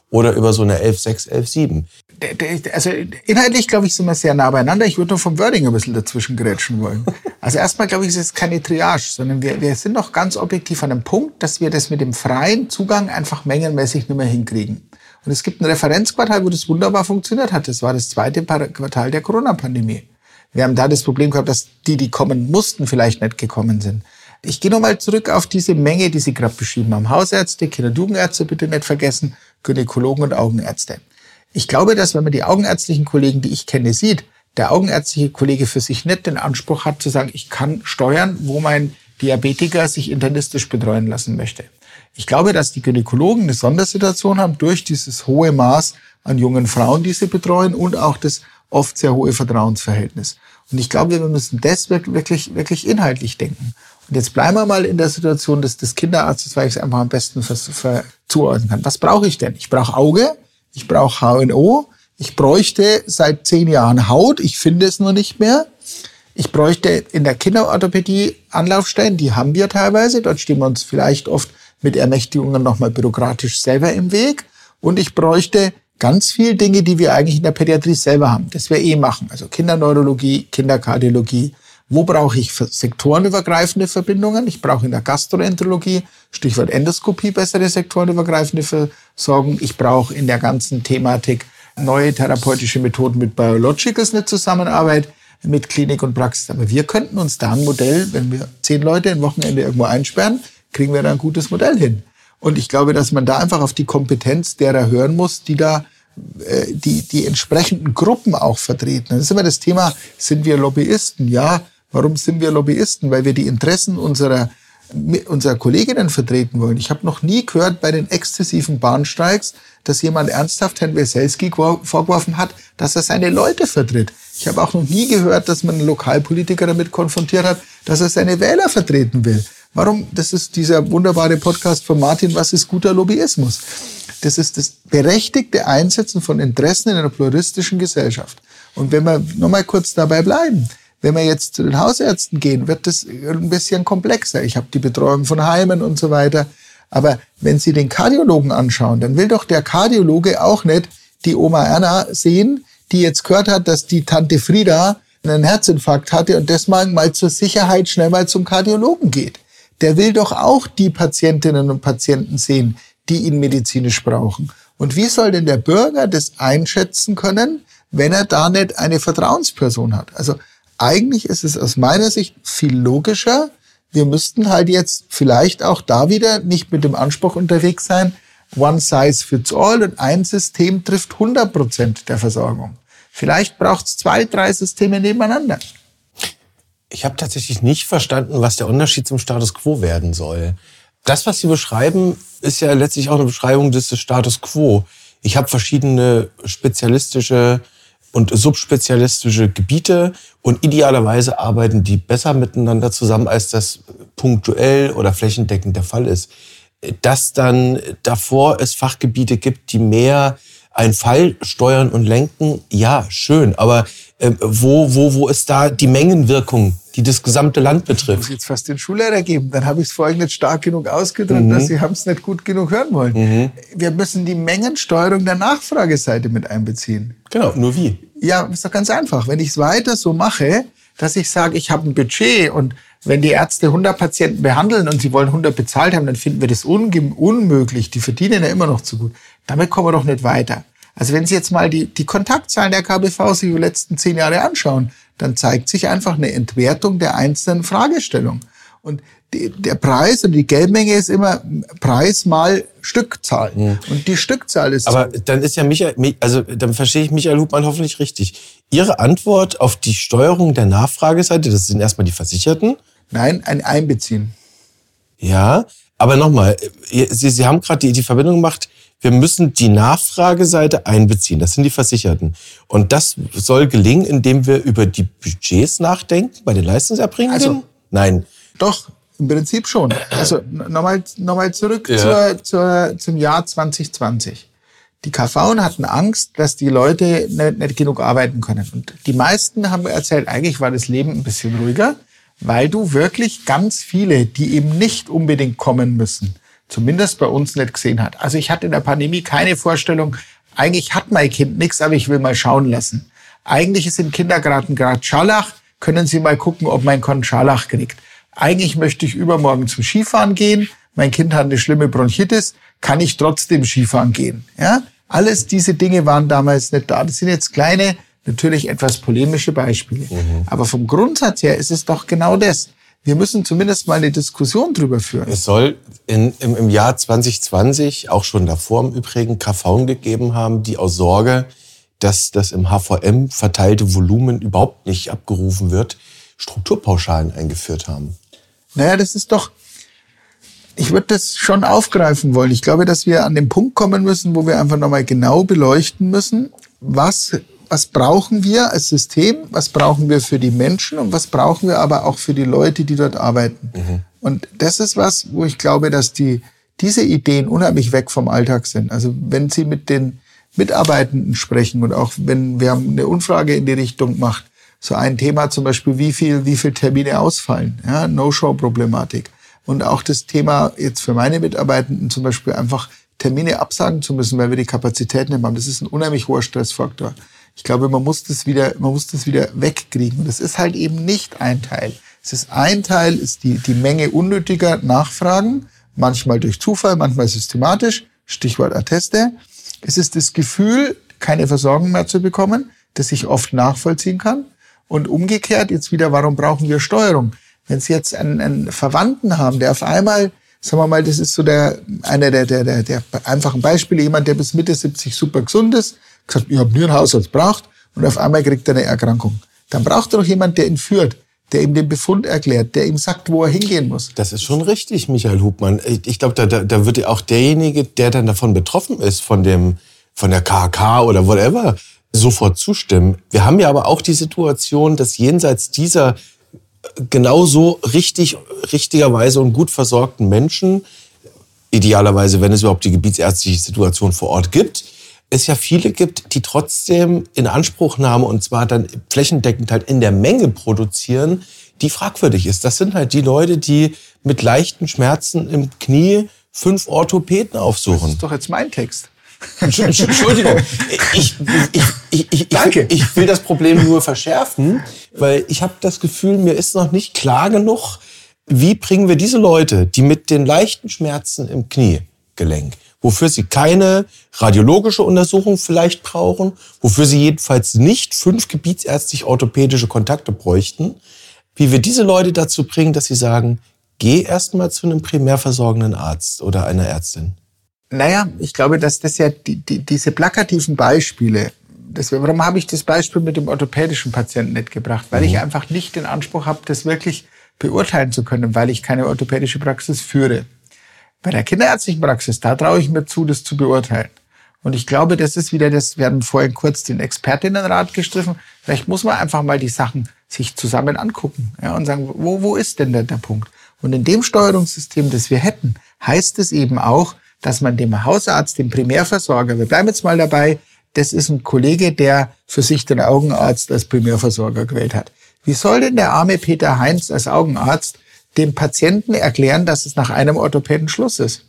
oder über so eine 11.6, 11.7? Also inhaltlich, glaube ich, sind wir sehr nah beieinander. Ich würde nur vom Wording ein bisschen dazwischen grätschen wollen. Also erstmal, glaube ich, ist es keine Triage, sondern wir sind noch ganz objektiv an einem Punkt, dass wir das mit dem freien Zugang einfach mengenmäßig nicht mehr hinkriegen. Und es gibt ein Referenzquartal, wo das wunderbar funktioniert hat. Das war das zweite Quartal der Corona-Pandemie. Wir haben da das Problem gehabt, dass die kommen mussten, vielleicht nicht gekommen sind. Ich gehe nochmal zurück auf diese Menge, die Sie gerade beschrieben haben. Hausärzte, Kinder- und Jugendärzte bitte nicht vergessen, Gynäkologen und Augenärzte. Ich glaube, dass wenn man die augenärztlichen Kollegen, die ich kenne, sieht, der augenärztliche Kollege für sich nicht den Anspruch hat zu sagen, ich kann steuern, wo mein Diabetiker sich internistisch betreuen lassen möchte. Ich glaube, dass die Gynäkologen eine Sondersituation haben durch dieses hohe Maß an jungen Frauen, die sie betreuen und auch das oft sehr hohe Vertrauensverhältnis. Und ich glaube, wir müssen das wirklich inhaltlich denken. Und jetzt bleiben wir mal in der Situation des Kinderarztes, weil ich es einfach am besten zuordnen kann. Was brauche ich denn? Ich brauche Auge, ich brauche HNO, ich bräuchte seit 10 Jahren Haut, ich finde es nur nicht mehr. Ich bräuchte in der Kinderorthopädie Anlaufstellen, die haben wir teilweise. Dort stehen wir uns vielleicht oft mit Ermächtigungen nochmal bürokratisch selber im Weg. Und ich bräuchte ganz viele Dinge, die wir eigentlich in der Pädiatrie selber haben. Das wir machen. Also Kinderneurologie, Kinderkardiologie. Wo brauche ich sektorenübergreifende Verbindungen? Ich brauche in der Gastroenterologie, Stichwort Endoskopie, bessere sektorenübergreifende Versorgung. Ich brauche in der ganzen Thematik neue therapeutische Methoden mit Biologicals, eine Zusammenarbeit mit Klinik und Praxis. Aber wir könnten uns da ein Modell, wenn wir 10 Leute ein Wochenende irgendwo einsperren, kriegen wir da ein gutes Modell hin. Und ich glaube, dass man da einfach auf die Kompetenz derer hören muss, die da die entsprechenden Gruppen auch vertreten. Das ist immer das Thema, sind wir Lobbyisten? Ja, warum sind wir Lobbyisten? Weil wir die Interessen unserer Kolleginnen vertreten wollen. Ich habe noch nie gehört bei den exzessiven Bahnstreiks, dass jemand ernsthaft Herrn Weselski vorgeworfen hat, dass er seine Leute vertritt. Ich habe auch noch nie gehört, dass man einen Lokalpolitiker damit konfrontiert hat, dass er seine Wähler vertreten will. Warum? Das ist dieser wunderbare Podcast von Martin, was ist guter Lobbyismus? Das ist das berechtigte Einsetzen von Interessen in einer pluralistischen Gesellschaft. Und wenn wir nochmal kurz dabei bleiben, wenn wir jetzt zu den Hausärzten gehen, wird das ein bisschen komplexer. Ich habe die Betreuung von Heimen und so weiter. Aber wenn Sie den Kardiologen anschauen, dann will doch der Kardiologe auch nicht die Oma Erna sehen, die jetzt gehört hat, dass die Tante Frieda einen Herzinfarkt hatte und deswegen mal zur Sicherheit schnell mal zum Kardiologen geht. Der will doch auch die Patientinnen und Patienten sehen, die ihn medizinisch brauchen. Und wie soll denn der Bürger das einschätzen können, wenn er da nicht eine Vertrauensperson hat? Also eigentlich ist es aus meiner Sicht viel logischer. Wir müssten halt jetzt vielleicht auch da wieder nicht mit dem Anspruch unterwegs sein, one size fits all und ein System trifft 100% der Versorgung. Vielleicht braucht es 2, 3 Systeme nebeneinander. Ich habe tatsächlich nicht verstanden, was der Unterschied zum Status Quo werden soll. Das, was Sie beschreiben, ist ja letztlich auch eine Beschreibung des Status Quo. Ich habe verschiedene spezialistische und subspezialistische Gebiete und idealerweise arbeiten die besser miteinander zusammen, als das punktuell oder flächendeckend der Fall ist. Dass dann davor es Fachgebiete gibt, die mehr einen Fall steuern und lenken, ja, schön. Aber wo ist da die Mengenwirkung, die das gesamte Land betrifft? Ich muss jetzt fast den Schullehrer geben. Dann habe ich es vorhin nicht stark genug ausgedrückt, dass Sie haben es nicht gut genug hören wollen. Wir müssen die Mengensteuerung der Nachfrageseite mit einbeziehen. Genau, nur wie? Ja, ist doch ganz einfach. Wenn ich es weiter so mache, dass ich sage, ich habe ein Budget und wenn die Ärzte 100 Patienten behandeln und sie wollen 100 bezahlt haben, dann finden wir das unmöglich. Die verdienen ja immer noch zu gut. Damit kommen wir doch nicht weiter. Also wenn Sie jetzt mal die Kontaktzahlen der KBV sich über die letzten 10 Jahre anschauen, dann zeigt sich einfach eine Entwertung der einzelnen Fragestellungen. Und der Preis und die Geldmenge ist immer Preis mal Stückzahl. Und die Stückzahl ist... Aber dann ist ja dann verstehe ich Michael Hubmann hoffentlich richtig. Ihre Antwort auf die Steuerung der Nachfrageseite, das sind erstmal die Versicherten? Nein, ein Einbeziehen. Ja, aber nochmal, Sie haben gerade die Verbindung gemacht, wir müssen die Nachfrageseite einbeziehen. Das sind die Versicherten. Und das soll gelingen, indem wir über die Budgets nachdenken bei den Leistungserbringenden? Also, nein. Doch, im Prinzip schon. Also nochmal zurück zum Jahr 2020. Die KVen hatten Angst, dass die Leute nicht genug arbeiten können. Und die meisten haben erzählt, eigentlich war das Leben ein bisschen ruhiger, weil du wirklich ganz viele, die eben nicht unbedingt kommen müssen, zumindest bei uns nicht gesehen hat. Also ich hatte in der Pandemie keine Vorstellung, eigentlich hat mein Kind nichts, aber ich will mal schauen lassen. Eigentlich ist im Kindergarten gerade Scharlach, können Sie mal gucken, ob mein Kind Scharlach kriegt. Eigentlich möchte ich übermorgen zum Skifahren gehen, mein Kind hat eine schlimme Bronchitis, kann ich trotzdem Skifahren gehen? Ja? Alles diese Dinge waren damals nicht da. Das sind jetzt kleine, natürlich etwas polemische Beispiele. Aber vom Grundsatz her ist es doch genau das. Wir müssen zumindest mal eine Diskussion drüber führen. Es soll im Jahr 2020, auch schon davor im Übrigen, KVen gegeben haben, die aus Sorge, dass das im HVM verteilte Volumen überhaupt nicht abgerufen wird, Strukturpauschalen eingeführt haben. Naja, das ist doch, ich würde das schon aufgreifen wollen. Ich glaube, dass wir an den Punkt kommen müssen, wo wir einfach nochmal genau beleuchten müssen, was brauchen wir als System, was brauchen wir für die Menschen und was brauchen wir aber auch für die Leute, die dort arbeiten. Und das ist was, wo ich glaube, dass diese Ideen unheimlich weg vom Alltag sind. Also wenn Sie mit den Mitarbeitenden sprechen und auch wenn wir haben eine Umfrage in die Richtung gemacht, so ein Thema zum Beispiel, wie viel Termine ausfallen, ja, No-Show-Problematik. Und auch das Thema jetzt für meine Mitarbeitenden zum Beispiel einfach Termine absagen zu müssen, weil wir die Kapazität nicht haben. Das ist ein unheimlich hoher Stressfaktor. Ich glaube, man muss das wieder wegkriegen. Und das ist halt eben nicht ein Teil. Es ist ein Teil, ist die Menge unnötiger Nachfragen, manchmal durch Zufall, manchmal systematisch, Stichwort Atteste. Es ist das Gefühl, keine Versorgung mehr zu bekommen, das ich oft nachvollziehen kann. Und umgekehrt jetzt wieder, warum brauchen wir Steuerung? Wenn Sie jetzt einen Verwandten haben, der auf einmal, sagen wir mal, das ist so einer der einfachen Beispiele, jemand, der bis Mitte 70 super gesund ist, gesagt, ich habe Nierenhausarzt braucht und auf einmal kriegt er eine Erkrankung. Dann braucht er doch jemand, der ihn führt, der ihm den Befund erklärt, der ihm sagt, wo er hingehen muss. Das ist schon richtig, Michael Hubmann. Ich glaube, da wird ja auch derjenige, der dann davon betroffen ist, von der KHK oder whatever, sofort zustimmen. Wir haben ja aber auch die Situation, dass jenseits dieser genauso richtigerweise und gut versorgten Menschen, idealerweise, wenn es überhaupt die gebietsärztliche Situation vor Ort gibt, es ja viele gibt, die trotzdem in Anspruchnahme und zwar dann flächendeckend halt in der Menge produzieren, die fragwürdig ist. Das sind halt die Leute, die mit leichten Schmerzen im Knie 5 Orthopäden aufsuchen. Das ist doch jetzt mein Text. Entschuldigung, Danke. Ich will das Problem nur verschärfen, weil ich habe das Gefühl, mir ist noch nicht klar genug, wie bringen wir diese Leute, die mit den leichten Schmerzen im Kniegelenk, wofür sie keine radiologische Untersuchung vielleicht brauchen, wofür sie jedenfalls nicht 5 gebietsärztlich-orthopädische Kontakte bräuchten, wie wir diese Leute dazu bringen, dass sie sagen, geh erst mal zu einem primär versorgenden Arzt oder einer Ärztin. Naja, ich glaube, dass das ja diese plakativen Beispiele, warum habe ich das Beispiel mit dem orthopädischen Patienten nicht gebracht? Weil ich einfach nicht den Anspruch habe, das wirklich beurteilen zu können, weil ich keine orthopädische Praxis führe. Bei der kinderärztlichen Praxis, da traue ich mir zu, das zu beurteilen. Und ich glaube, das ist wieder das, wir haben vorhin kurz den Expertinnenrat gestriffen. Vielleicht muss man einfach mal die Sachen sich zusammen angucken, ja, und sagen, wo ist denn der Punkt? Und in dem Steuerungssystem, das wir hätten, heißt es eben auch, dass man dem Hausarzt, dem Primärversorger, wir bleiben jetzt mal dabei, das ist ein Kollege, der für sich den Augenarzt als Primärversorger gewählt hat. Wie soll denn der arme Peter Heinz als Augenarzt dem Patienten erklären, dass es nach einem Orthopäden Schluss ist?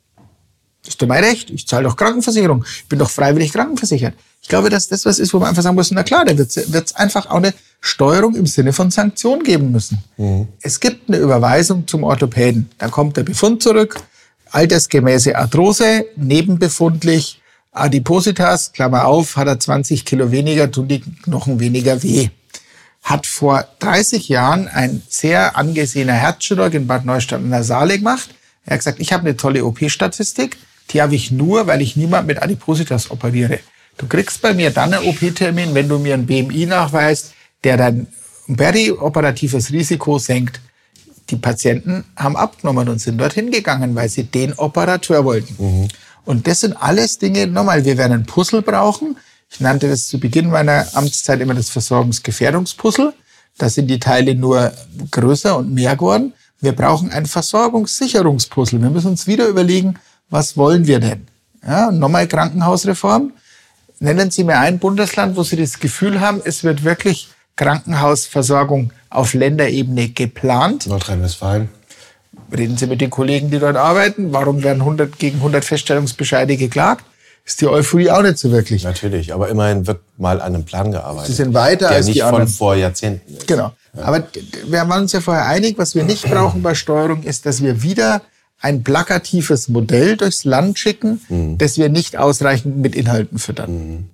Das ist doch mein Recht. Ich zahle doch Krankenversicherung. Ich bin doch freiwillig krankenversichert. Ich glaube, dass das was ist, wo man einfach sagen muss, na klar, da wird es einfach auch eine Steuerung im Sinne von Sanktionen geben müssen. Es gibt eine Überweisung zum Orthopäden. Dann kommt der Befund zurück. Altersgemäße Arthrose, nebenbefundlich Adipositas, Klammer auf, hat er 20 Kilo weniger, tun die Knochen weniger weh. Hat vor 30 Jahren ein sehr angesehener Herzchirurg in Bad Neustadt an der Saale gemacht. Er hat gesagt, ich habe eine tolle OP-Statistik, die habe ich nur, weil ich niemand mit Adipositas operiere. Du kriegst bei mir dann einen OP-Termin, wenn du mir ein BMI nachweist, der dein perioperatives Risiko senkt. Die Patienten haben abgenommen und sind dorthin gegangen, weil sie den Operateur wollten. Und das sind alles Dinge, nochmal, wir werden ein Puzzle brauchen. Ich nannte das zu Beginn meiner Amtszeit immer das Versorgungsgefährdungspuzzle. Da sind die Teile nur größer und mehr geworden. Wir brauchen ein Versorgungssicherungspuzzle. Wir müssen uns wieder überlegen, was wollen wir denn? Ja, nochmal Krankenhausreform. Nennen Sie mir ein Bundesland, wo Sie das Gefühl haben, es wird wirklich Krankenhausversorgung auf Länderebene geplant. Nordrhein-Westfalen. Reden Sie mit den Kollegen, die dort arbeiten. Warum werden 100 gegen 100 Feststellungsbescheide geklagt? Ist die Euphorie auch nicht so wirklich. Natürlich, aber immerhin wird mal an einem Plan gearbeitet. Sie sind weiter als die anderen. Der nicht von vor Jahrzehnten ist. Genau. Ja. Aber wir waren uns ja vorher einig, was wir nicht brauchen bei Steuerung, ist, dass wir wieder ein plakatives Modell durchs Land schicken, das wir nicht ausreichend mit Inhalten füttern.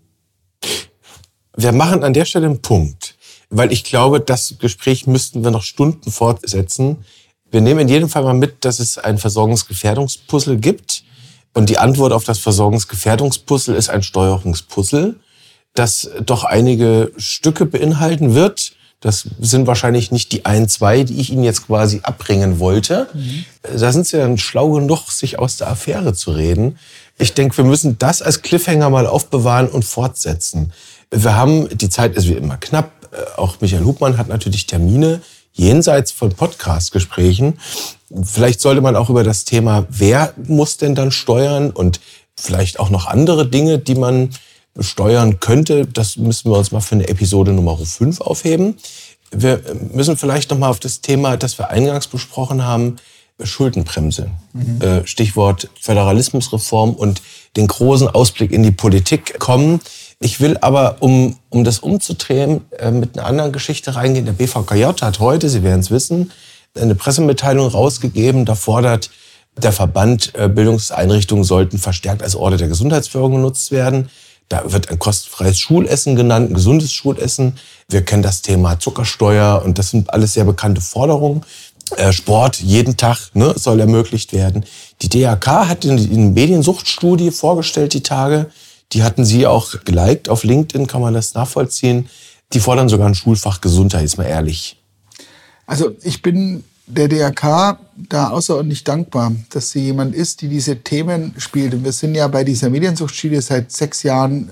Wir machen an der Stelle einen Punkt, weil ich glaube, das Gespräch müssten wir noch Stunden fortsetzen. Wir nehmen in jedem Fall mal mit, dass es ein Versorgungsgefährdungspuzzle gibt. Und die Antwort auf das Versorgungsgefährdungspuzzle ist ein Steuerungspuzzle, das doch einige Stücke beinhalten wird. Das sind wahrscheinlich nicht die 2, die ich Ihnen jetzt quasi abbringen wollte. Da sind Sie dann schlau genug, sich aus der Affäre zu reden. Ich denke, wir müssen das als Cliffhanger mal aufbewahren und fortsetzen. Wir haben, die Zeit ist wie immer knapp. Auch Michael Hubmann hat natürlich Termine jenseits von Podcast-Gesprächen. Vielleicht sollte man auch über das Thema, wer muss denn dann steuern und vielleicht auch noch andere Dinge, die man steuern könnte, das müssen wir uns mal für eine Episode Nummer 5 aufheben. Wir müssen vielleicht noch mal auf das Thema, das wir eingangs besprochen haben, Schuldenbremse. Stichwort Föderalismusreform und den großen Ausblick in die Politik kommen. Ich will aber, um das umzudrehen, mit einer anderen Geschichte reingehen. Der BVKJ hat heute, Sie werden es wissen, eine Pressemitteilung rausgegeben. Da fordert der Verband, Bildungseinrichtungen sollten verstärkt als Orte der Gesundheitsförderung genutzt werden. Da wird ein kostenfreies Schulessen genannt, ein gesundes Schulessen. Wir kennen das Thema Zuckersteuer und das sind alles sehr bekannte Forderungen. Sport jeden Tag soll ermöglicht werden. Die DAK hat eine Mediensuchtstudie vorgestellt die Tage. Die hatten Sie auch geliked. Auf LinkedIn kann man das nachvollziehen. Die fordern sogar ein Schulfach Gesundheit, ist mal ehrlich. Also ich bin der DAK da außerordentlich dankbar, dass sie jemand ist, die diese Themen spielt. Und wir sind ja bei dieser Mediensuchtstudie seit 6 Jahren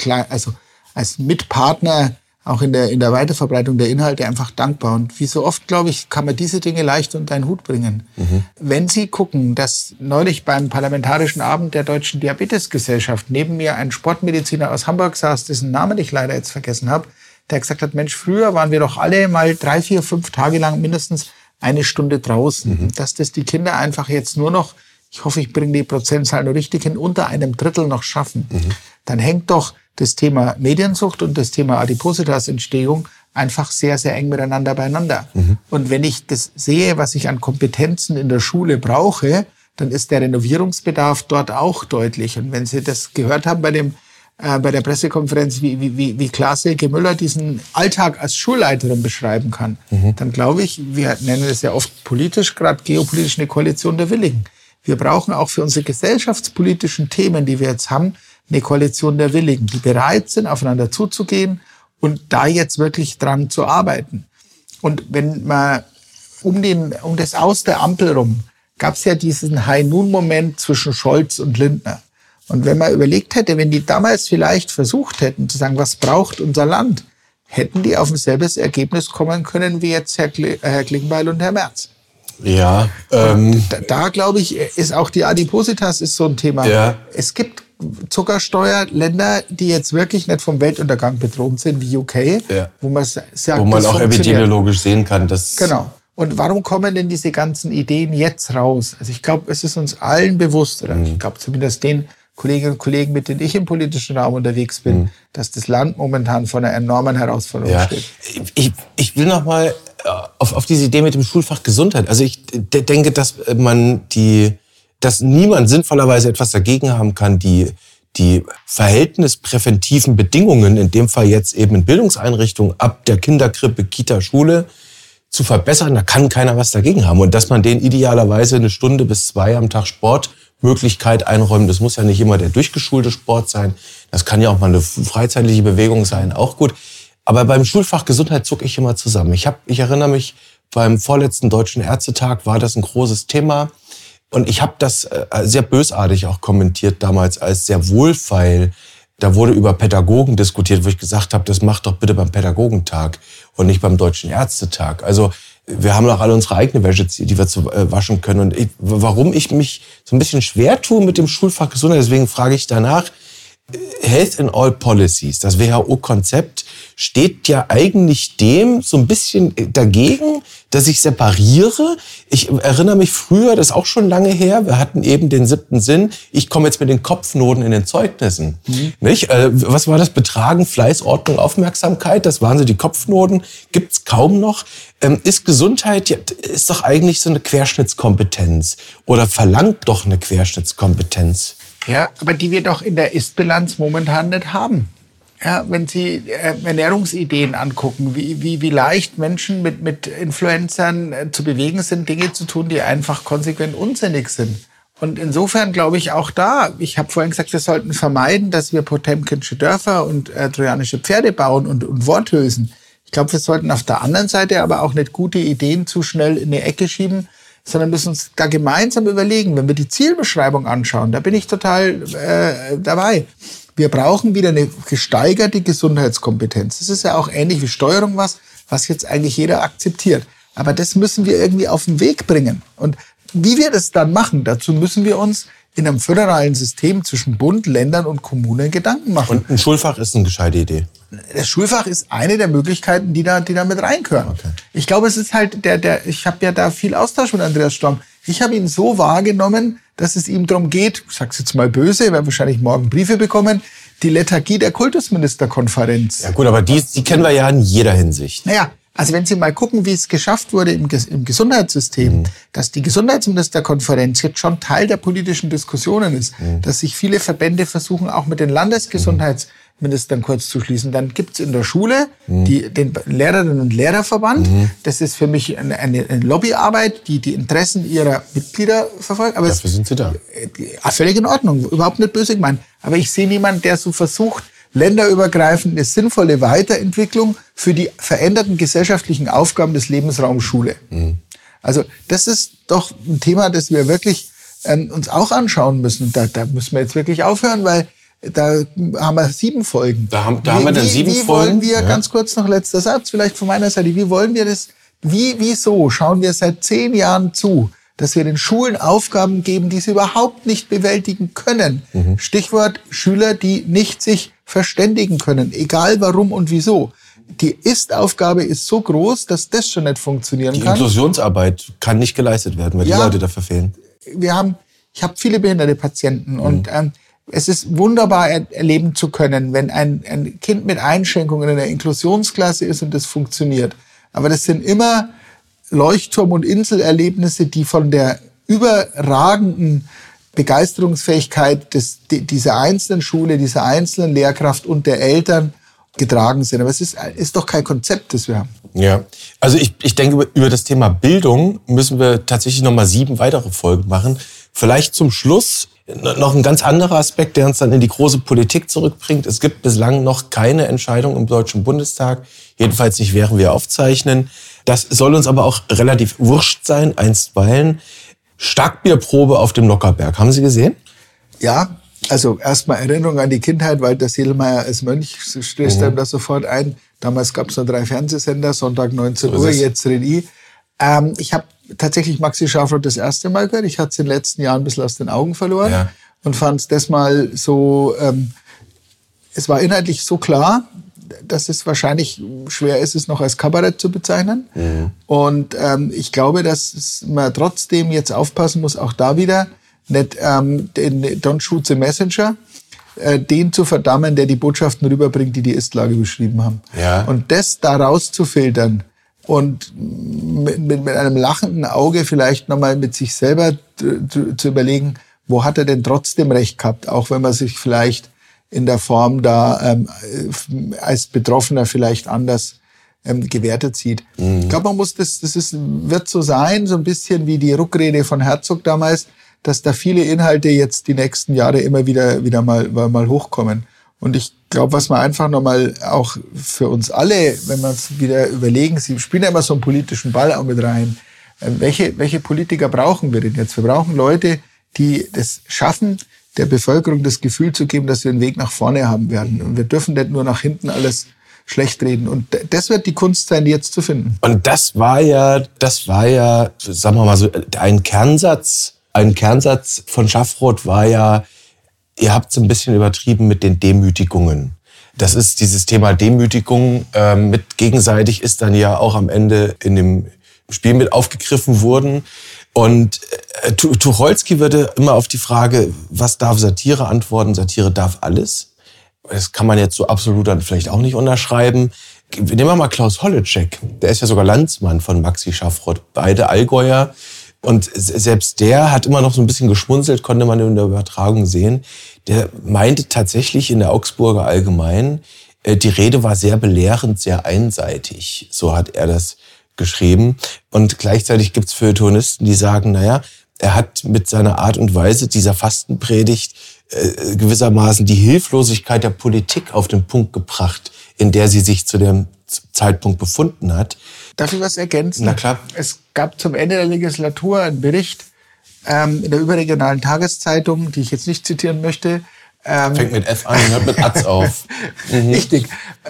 als Mitpartner auch in der Weiterverbreitung der Inhalte einfach dankbar. Und wie so oft, glaube ich, kann man diese Dinge leicht unter einen Hut bringen. Wenn Sie gucken, dass neulich beim Parlamentarischen Abend der Deutschen Diabetesgesellschaft neben mir ein Sportmediziner aus Hamburg saß, dessen Namen ich leider jetzt vergessen habe, der gesagt hat, Mensch, früher waren wir doch alle mal 3, 4, 5 Tage lang mindestens 1 Stunde draußen. Dass das die Kinder einfach jetzt nur noch, ich hoffe, ich bringe die Prozentzahl nur richtig hin, unter 1/3 noch schaffen. Dann hängt doch das Thema Mediensucht und das Thema Adipositas-Entstehung einfach sehr, sehr eng miteinander beieinander. Und wenn ich das sehe, was ich an Kompetenzen in der Schule brauche, dann ist der Renovierungsbedarf dort auch deutlich. Und wenn Sie das gehört haben bei der Pressekonferenz, wie Klaas Silke Müller diesen Alltag als Schulleiterin beschreiben kann, dann glaube ich, wir nennen es ja oft politisch, gerade geopolitisch, eine Koalition der Willigen. Wir brauchen auch für unsere gesellschaftspolitischen Themen, die wir jetzt haben, eine Koalition der Willigen, die bereit sind, aufeinander zuzugehen und da jetzt wirklich dran zu arbeiten. Und wenn man um das Aus der Ampel rum, gab es ja diesen High-Noon-Moment zwischen Scholz und Lindner. Und wenn man überlegt hätte, wenn die damals vielleicht versucht hätten zu sagen, was braucht unser Land, hätten die auf ein selbes Ergebnis kommen können wie jetzt Herr Klingbeil und Herr Merz. Ja. Da glaube ich, ist auch die Adipositas ist so ein Thema. Ja. Es gibt Zuckersteuerländer, die jetzt wirklich nicht vom Weltuntergang bedroht sind, wie UK, wo man sagt, wo man auch epidemiologisch sehen kann, dass... Genau. Und warum kommen denn diese ganzen Ideen jetzt raus? Also ich glaube, es ist uns allen bewusst, oder ich glaube zumindest den Kolleginnen und Kollegen, mit denen ich im politischen Raum unterwegs bin, dass das Land momentan vor einer enormen Herausforderung steht. Ich will noch mal auf diese Idee mit dem Schulfach Gesundheit. Also ich denke, dass niemand sinnvollerweise etwas dagegen haben kann, die verhältnispräventiven Bedingungen, in dem Fall jetzt eben in Bildungseinrichtungen ab der Kinderkrippe, Kita, Schule, zu verbessern. Da kann keiner was dagegen haben. Und dass man denen idealerweise 1 Stunde bis 2 am Tag Sportmöglichkeit einräumen, das muss ja nicht immer der durchgeschulte Sport sein. Das kann ja auch mal eine freizeitliche Bewegung sein, auch gut. Aber beim Schulfach Gesundheit zucke ich immer zusammen. Ich erinnere mich, beim vorletzten Deutschen Ärztetag war das ein großes Thema. Und ich habe das sehr bösartig auch kommentiert damals als sehr wohlfeil. Da wurde über Pädagogen diskutiert, wo ich gesagt habe, das macht doch bitte beim Pädagogentag und nicht beim Deutschen Ärztetag. Also wir haben doch alle unsere eigene Wäsche, die wir zu waschen können. Und warum ich mich so ein bisschen schwer tue mit dem Schulfach Gesundheit, deswegen frage ich danach, Health in All Policies, das WHO-Konzept, steht ja eigentlich dem so ein bisschen dagegen, dass ich separiere. Ich erinnere mich früher, das ist auch schon lange her, wir hatten eben den 7. Sinn, ich komme jetzt mit den Kopfnoten in den Zeugnissen. Nicht? Was war das? Betragen, Fleiß, Ordnung, Aufmerksamkeit, das waren so die Kopfnoten, gibt's kaum noch. Ist Gesundheit, ja, ist doch eigentlich so eine Querschnittskompetenz oder verlangt doch eine Querschnittskompetenz. Ja, aber die wir doch in der Ist-Bilanz momentan nicht haben. Ja, wenn Sie Ernährungsideen angucken, wie leicht Menschen mit Influencern zu bewegen sind, Dinge zu tun, die einfach konsequent unsinnig sind. Und insofern glaube ich auch da, ich habe vorhin gesagt, wir sollten vermeiden, dass wir Potemkinsche Dörfer und trojanische Pferde bauen und Worthülsen. Ich glaube, wir sollten auf der anderen Seite aber auch nicht gute Ideen zu schnell in die Ecke schieben, sondern müssen uns da gemeinsam überlegen, wenn wir die Zielbeschreibung anschauen, da bin ich total dabei. Wir brauchen wieder eine gesteigerte Gesundheitskompetenz. Das ist ja auch ähnlich wie Steuerung was jetzt eigentlich jeder akzeptiert. Aber das müssen wir irgendwie auf den Weg bringen. Und wie wir das dann machen, dazu müssen wir uns in einem föderalen System zwischen Bund, Ländern und Kommunen Gedanken machen. Und ein Schulfach ist eine gescheite Idee. Das Schulfach ist eine der Möglichkeiten, die da mit reingehören. Okay. Ich glaube, es ist halt ich habe ja da viel Austausch mit Andreas Storm. Ich habe ihn so wahrgenommen, dass es ihm darum geht, ich sag's jetzt mal böse, wir werden wahrscheinlich morgen Briefe bekommen, die Lethargie der Kultusministerkonferenz. Ja gut, aber die kennen wir ja in jeder Hinsicht. Naja, also wenn Sie mal gucken, wie es geschafft wurde im Gesundheitssystem, dass die Gesundheitsministerkonferenz jetzt schon Teil der politischen Diskussionen ist, dass sich viele Verbände versuchen, auch mit den Landesgesundheitsministern kurz zu schließen. Dann gibt's in der Schule den Lehrerinnen- und Lehrerverband. Das ist für mich eine Lobbyarbeit, die die Interessen ihrer Mitglieder verfolgt. Aber dafür sind Sie da. Völlig in Ordnung, überhaupt nicht böse gemeint. Aber ich sehe niemanden, der so versucht, länderübergreifend eine sinnvolle Weiterentwicklung für die veränderten gesellschaftlichen Aufgaben des Lebensraums Schule. Also das ist doch ein Thema, das wir wirklich uns auch anschauen müssen. Da müssen wir jetzt wirklich aufhören, weil da haben wir 7 Folgen. Da haben wir dann 7 Folgen. Wie wollen wir, ganz kurz noch letzter Satz, vielleicht von meiner Seite, wie wollen wir das, wieso schauen wir seit 10 Jahren zu, dass wir den Schulen Aufgaben geben, die sie überhaupt nicht bewältigen können. Stichwort Schüler, die nicht sich verständigen können, egal warum und wieso. Die Ist-Aufgabe ist so groß, dass das schon nicht funktionieren kann. Die Inklusionsarbeit kann nicht geleistet werden, weil die Leute dafür fehlen. Ich habe viele behinderte Patienten und es ist wunderbar erleben zu können, wenn ein Kind mit Einschränkungen in der Inklusionsklasse ist und das funktioniert. Aber das sind immer Leuchtturm- und Inselerlebnisse, die von der überragenden Begeisterungsfähigkeit dieser einzelnen Schule, dieser einzelnen Lehrkraft und der Eltern getragen sind. Aber es ist doch kein Konzept, das wir haben. Ja, also ich denke, über das Thema Bildung müssen wir tatsächlich nochmal 7 weitere Folgen machen. Vielleicht zum Schluss noch ein ganz anderer Aspekt, der uns dann in die große Politik zurückbringt. Es gibt bislang noch keine Entscheidung im Deutschen Bundestag, jedenfalls nicht, während wir aufzeichnen. Das soll uns aber auch relativ wurscht sein, einstweilen. Starkbierprobe auf dem Nockherberg. Haben Sie gesehen? Ja, also erstmal Erinnerung an die Kindheit, weil der Seelmeier als Mönch stößt einem das sofort ein. Damals gab es nur 3 Fernsehsender, Sonntag 19 Uhr, jetzt Redi. Ich habe tatsächlich Maxi Schafroth das erste Mal gehört. Ich hatte es in den letzten Jahren ein bisschen aus den Augen verloren und fand es das mal so, es war inhaltlich so klar, dass es wahrscheinlich schwer ist, es noch als Kabarett zu bezeichnen. Und ich glaube, dass man trotzdem jetzt aufpassen muss, auch da wieder, nicht den Don't Shoot the Messenger, den zu verdammen, der die Botschaften rüberbringt, die Ist-Lage beschrieben haben. Ja. Und das da rauszufiltern und mit einem lachenden Auge vielleicht nochmal mit sich selber zu überlegen, wo hat er denn trotzdem recht gehabt, auch wenn man sich vielleicht in der Form da als Betroffener vielleicht anders gewertet sieht. Ich glaube, man muss wird so sein, so ein bisschen wie die Ruckrede von Herzog damals, dass da viele Inhalte jetzt die nächsten Jahre immer wieder mal hochkommen. Und ich glaube, was man einfach nochmal auch für uns alle, wenn wir uns wieder überlegen, Sie spielen ja immer so einen politischen Ball auch mit rein. Welche Politiker brauchen wir denn jetzt? Wir brauchen Leute, die das schaffen, der Bevölkerung das Gefühl zu geben, dass wir einen Weg nach vorne haben werden. Und wir dürfen nicht nur nach hinten alles schlecht reden. Und das wird die Kunst sein, die jetzt zu finden. Und das war ja, sagen wir mal so, ein Kernsatz von Schafroth war ja, ihr habt es ein bisschen übertrieben mit den Demütigungen. Das ist dieses Thema Demütigung mit gegenseitig ist dann ja auch am Ende in dem Spiel mit aufgegriffen worden. Und Tucholsky würde immer auf die Frage, was darf Satire antworten? Satire darf alles. Das kann man jetzt so absolut dann vielleicht auch nicht unterschreiben. Nehmen wir mal Klaus Holleczek. Der ist ja sogar Landsmann von Maxi Schaffroth. Beide Allgäuer. Und selbst der hat immer noch so ein bisschen geschmunzelt, konnte man in der Übertragung sehen. Der meinte tatsächlich in der Augsburger Allgemein, die Rede war sehr belehrend, sehr einseitig. So hat er das geschrieben. Und gleichzeitig gibt's Feuilletonisten, die sagen, naja, er hat mit seiner Art und Weise dieser Fastenpredigt gewissermaßen die Hilflosigkeit der Politik auf den Punkt gebracht, in der sie sich zu dem Zeitpunkt befunden hat. Darf ich was ergänzen? Na klar. Es gab zum Ende der Legislatur einen Bericht in der überregionalen Tageszeitung, die ich jetzt nicht zitieren möchte. Fängt mit F an und hört mit Atz auf. Richtig.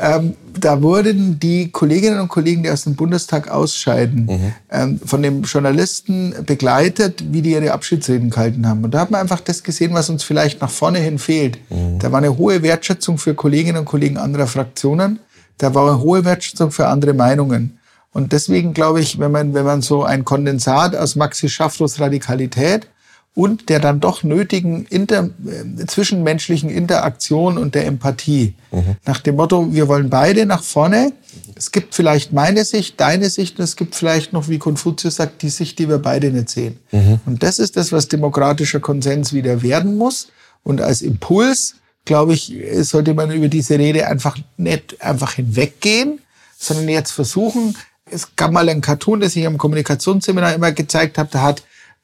Da wurden die Kolleginnen und Kollegen, die aus dem Bundestag ausscheiden, von dem Journalisten begleitet, wie die ihre Abschiedsreden gehalten haben. Und da hat man einfach das gesehen, was uns vielleicht nach vorne hin fehlt. Da war eine hohe Wertschätzung für Kolleginnen und Kollegen anderer Fraktionen. Da war eine hohe Wertschätzung für andere Meinungen. Und deswegen glaube ich, wenn man so ein Kondensat aus Maxi Schaffroths Radikalität und der dann doch nötigen zwischenmenschlichen Interaktion und der Empathie, nach dem Motto, wir wollen beide nach vorne. Es gibt vielleicht meine Sicht, deine Sicht, und es gibt vielleicht noch, wie Konfuzius sagt, die Sicht, die wir beide nicht sehen. Und das ist das, was demokratischer Konsens wieder werden muss. Und als Impuls, glaube ich, sollte man über diese Rede nicht einfach hinweggehen, sondern jetzt versuchen. Es gab mal einen Cartoon, das ich am Kommunikationsseminar immer gezeigt habe, da hat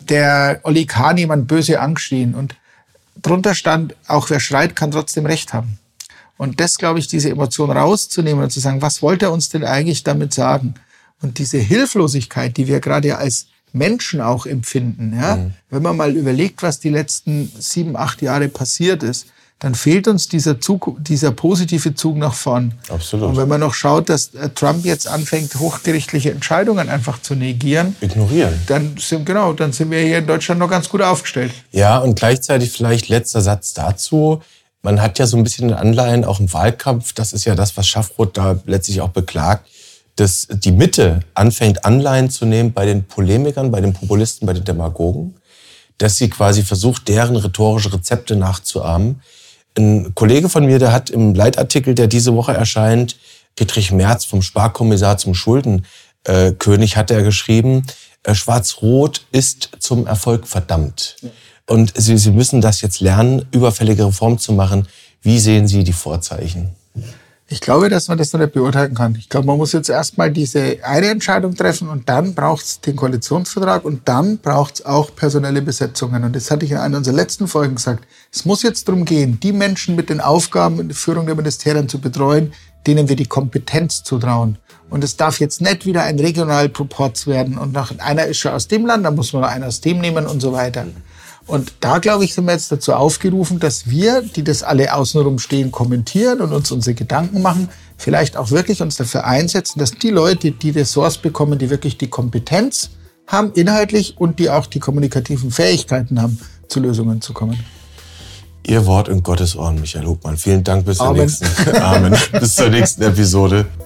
der Olli Kahn jemand böse angeschrien und drunter stand, auch wer schreit, kann trotzdem Recht haben. Und das, glaube ich, diese Emotion rauszunehmen und zu sagen, was wollte er uns denn eigentlich damit sagen? Und diese Hilflosigkeit, die wir gerade als Menschen auch empfinden, ja, wenn man mal überlegt, was die letzten 7, 8 Jahre passiert ist, dann fehlt uns dieser positive Zug nach vorn. Absolut. Und wenn man noch schaut, dass Trump jetzt anfängt, hochgerichtliche Entscheidungen einfach zu negieren, dann sind wir hier in Deutschland noch ganz gut aufgestellt. Ja, und gleichzeitig vielleicht letzter Satz dazu. Man hat ja so ein bisschen Anleihen auch im Wahlkampf. Das ist ja das, was Schaffroth da letztlich auch beklagt, dass die Mitte anfängt, Anleihen zu nehmen bei den Polemikern, bei den Populisten, bei den Demagogen, dass sie quasi versucht, deren rhetorische Rezepte nachzuahmen. Ein Kollege von mir, der hat im Leitartikel, der diese Woche erscheint, Friedrich Merz vom Sparkommissar zum Schuldenkönig, hat er geschrieben, Schwarz-Rot ist zum Erfolg verdammt. Ja. Und Sie müssen das jetzt lernen, überfällige Reformen zu machen. Wie sehen Sie die Vorzeichen? Ich glaube, dass man das noch nicht beurteilen kann. Ich glaube, man muss jetzt erstmal diese eine Entscheidung treffen und dann braucht es den Koalitionsvertrag und dann braucht es auch personelle Besetzungen. Und das hatte ich in einer unserer letzten Folgen gesagt. Es muss jetzt darum gehen, die Menschen mit den Aufgaben in der Führung der Ministerien zu betreuen, denen wir die Kompetenz zutrauen. Und es darf jetzt nicht wieder ein Regionalproporz werden und nach einer ist schon aus dem Land, dann muss man noch einen aus dem nehmen und so weiter. Und da, glaube ich, sind wir jetzt dazu aufgerufen, dass wir, die das alle außenrum stehen, kommentieren und uns unsere Gedanken machen, vielleicht auch wirklich uns dafür einsetzen, dass die Leute, die Ressorts bekommen, die wirklich die Kompetenz haben, inhaltlich und die auch die kommunikativen Fähigkeiten haben, zu Lösungen zu kommen. Ihr Wort in Gottes Ohren, Michael Hofmann. Vielen Dank, bis zur nächsten Episode.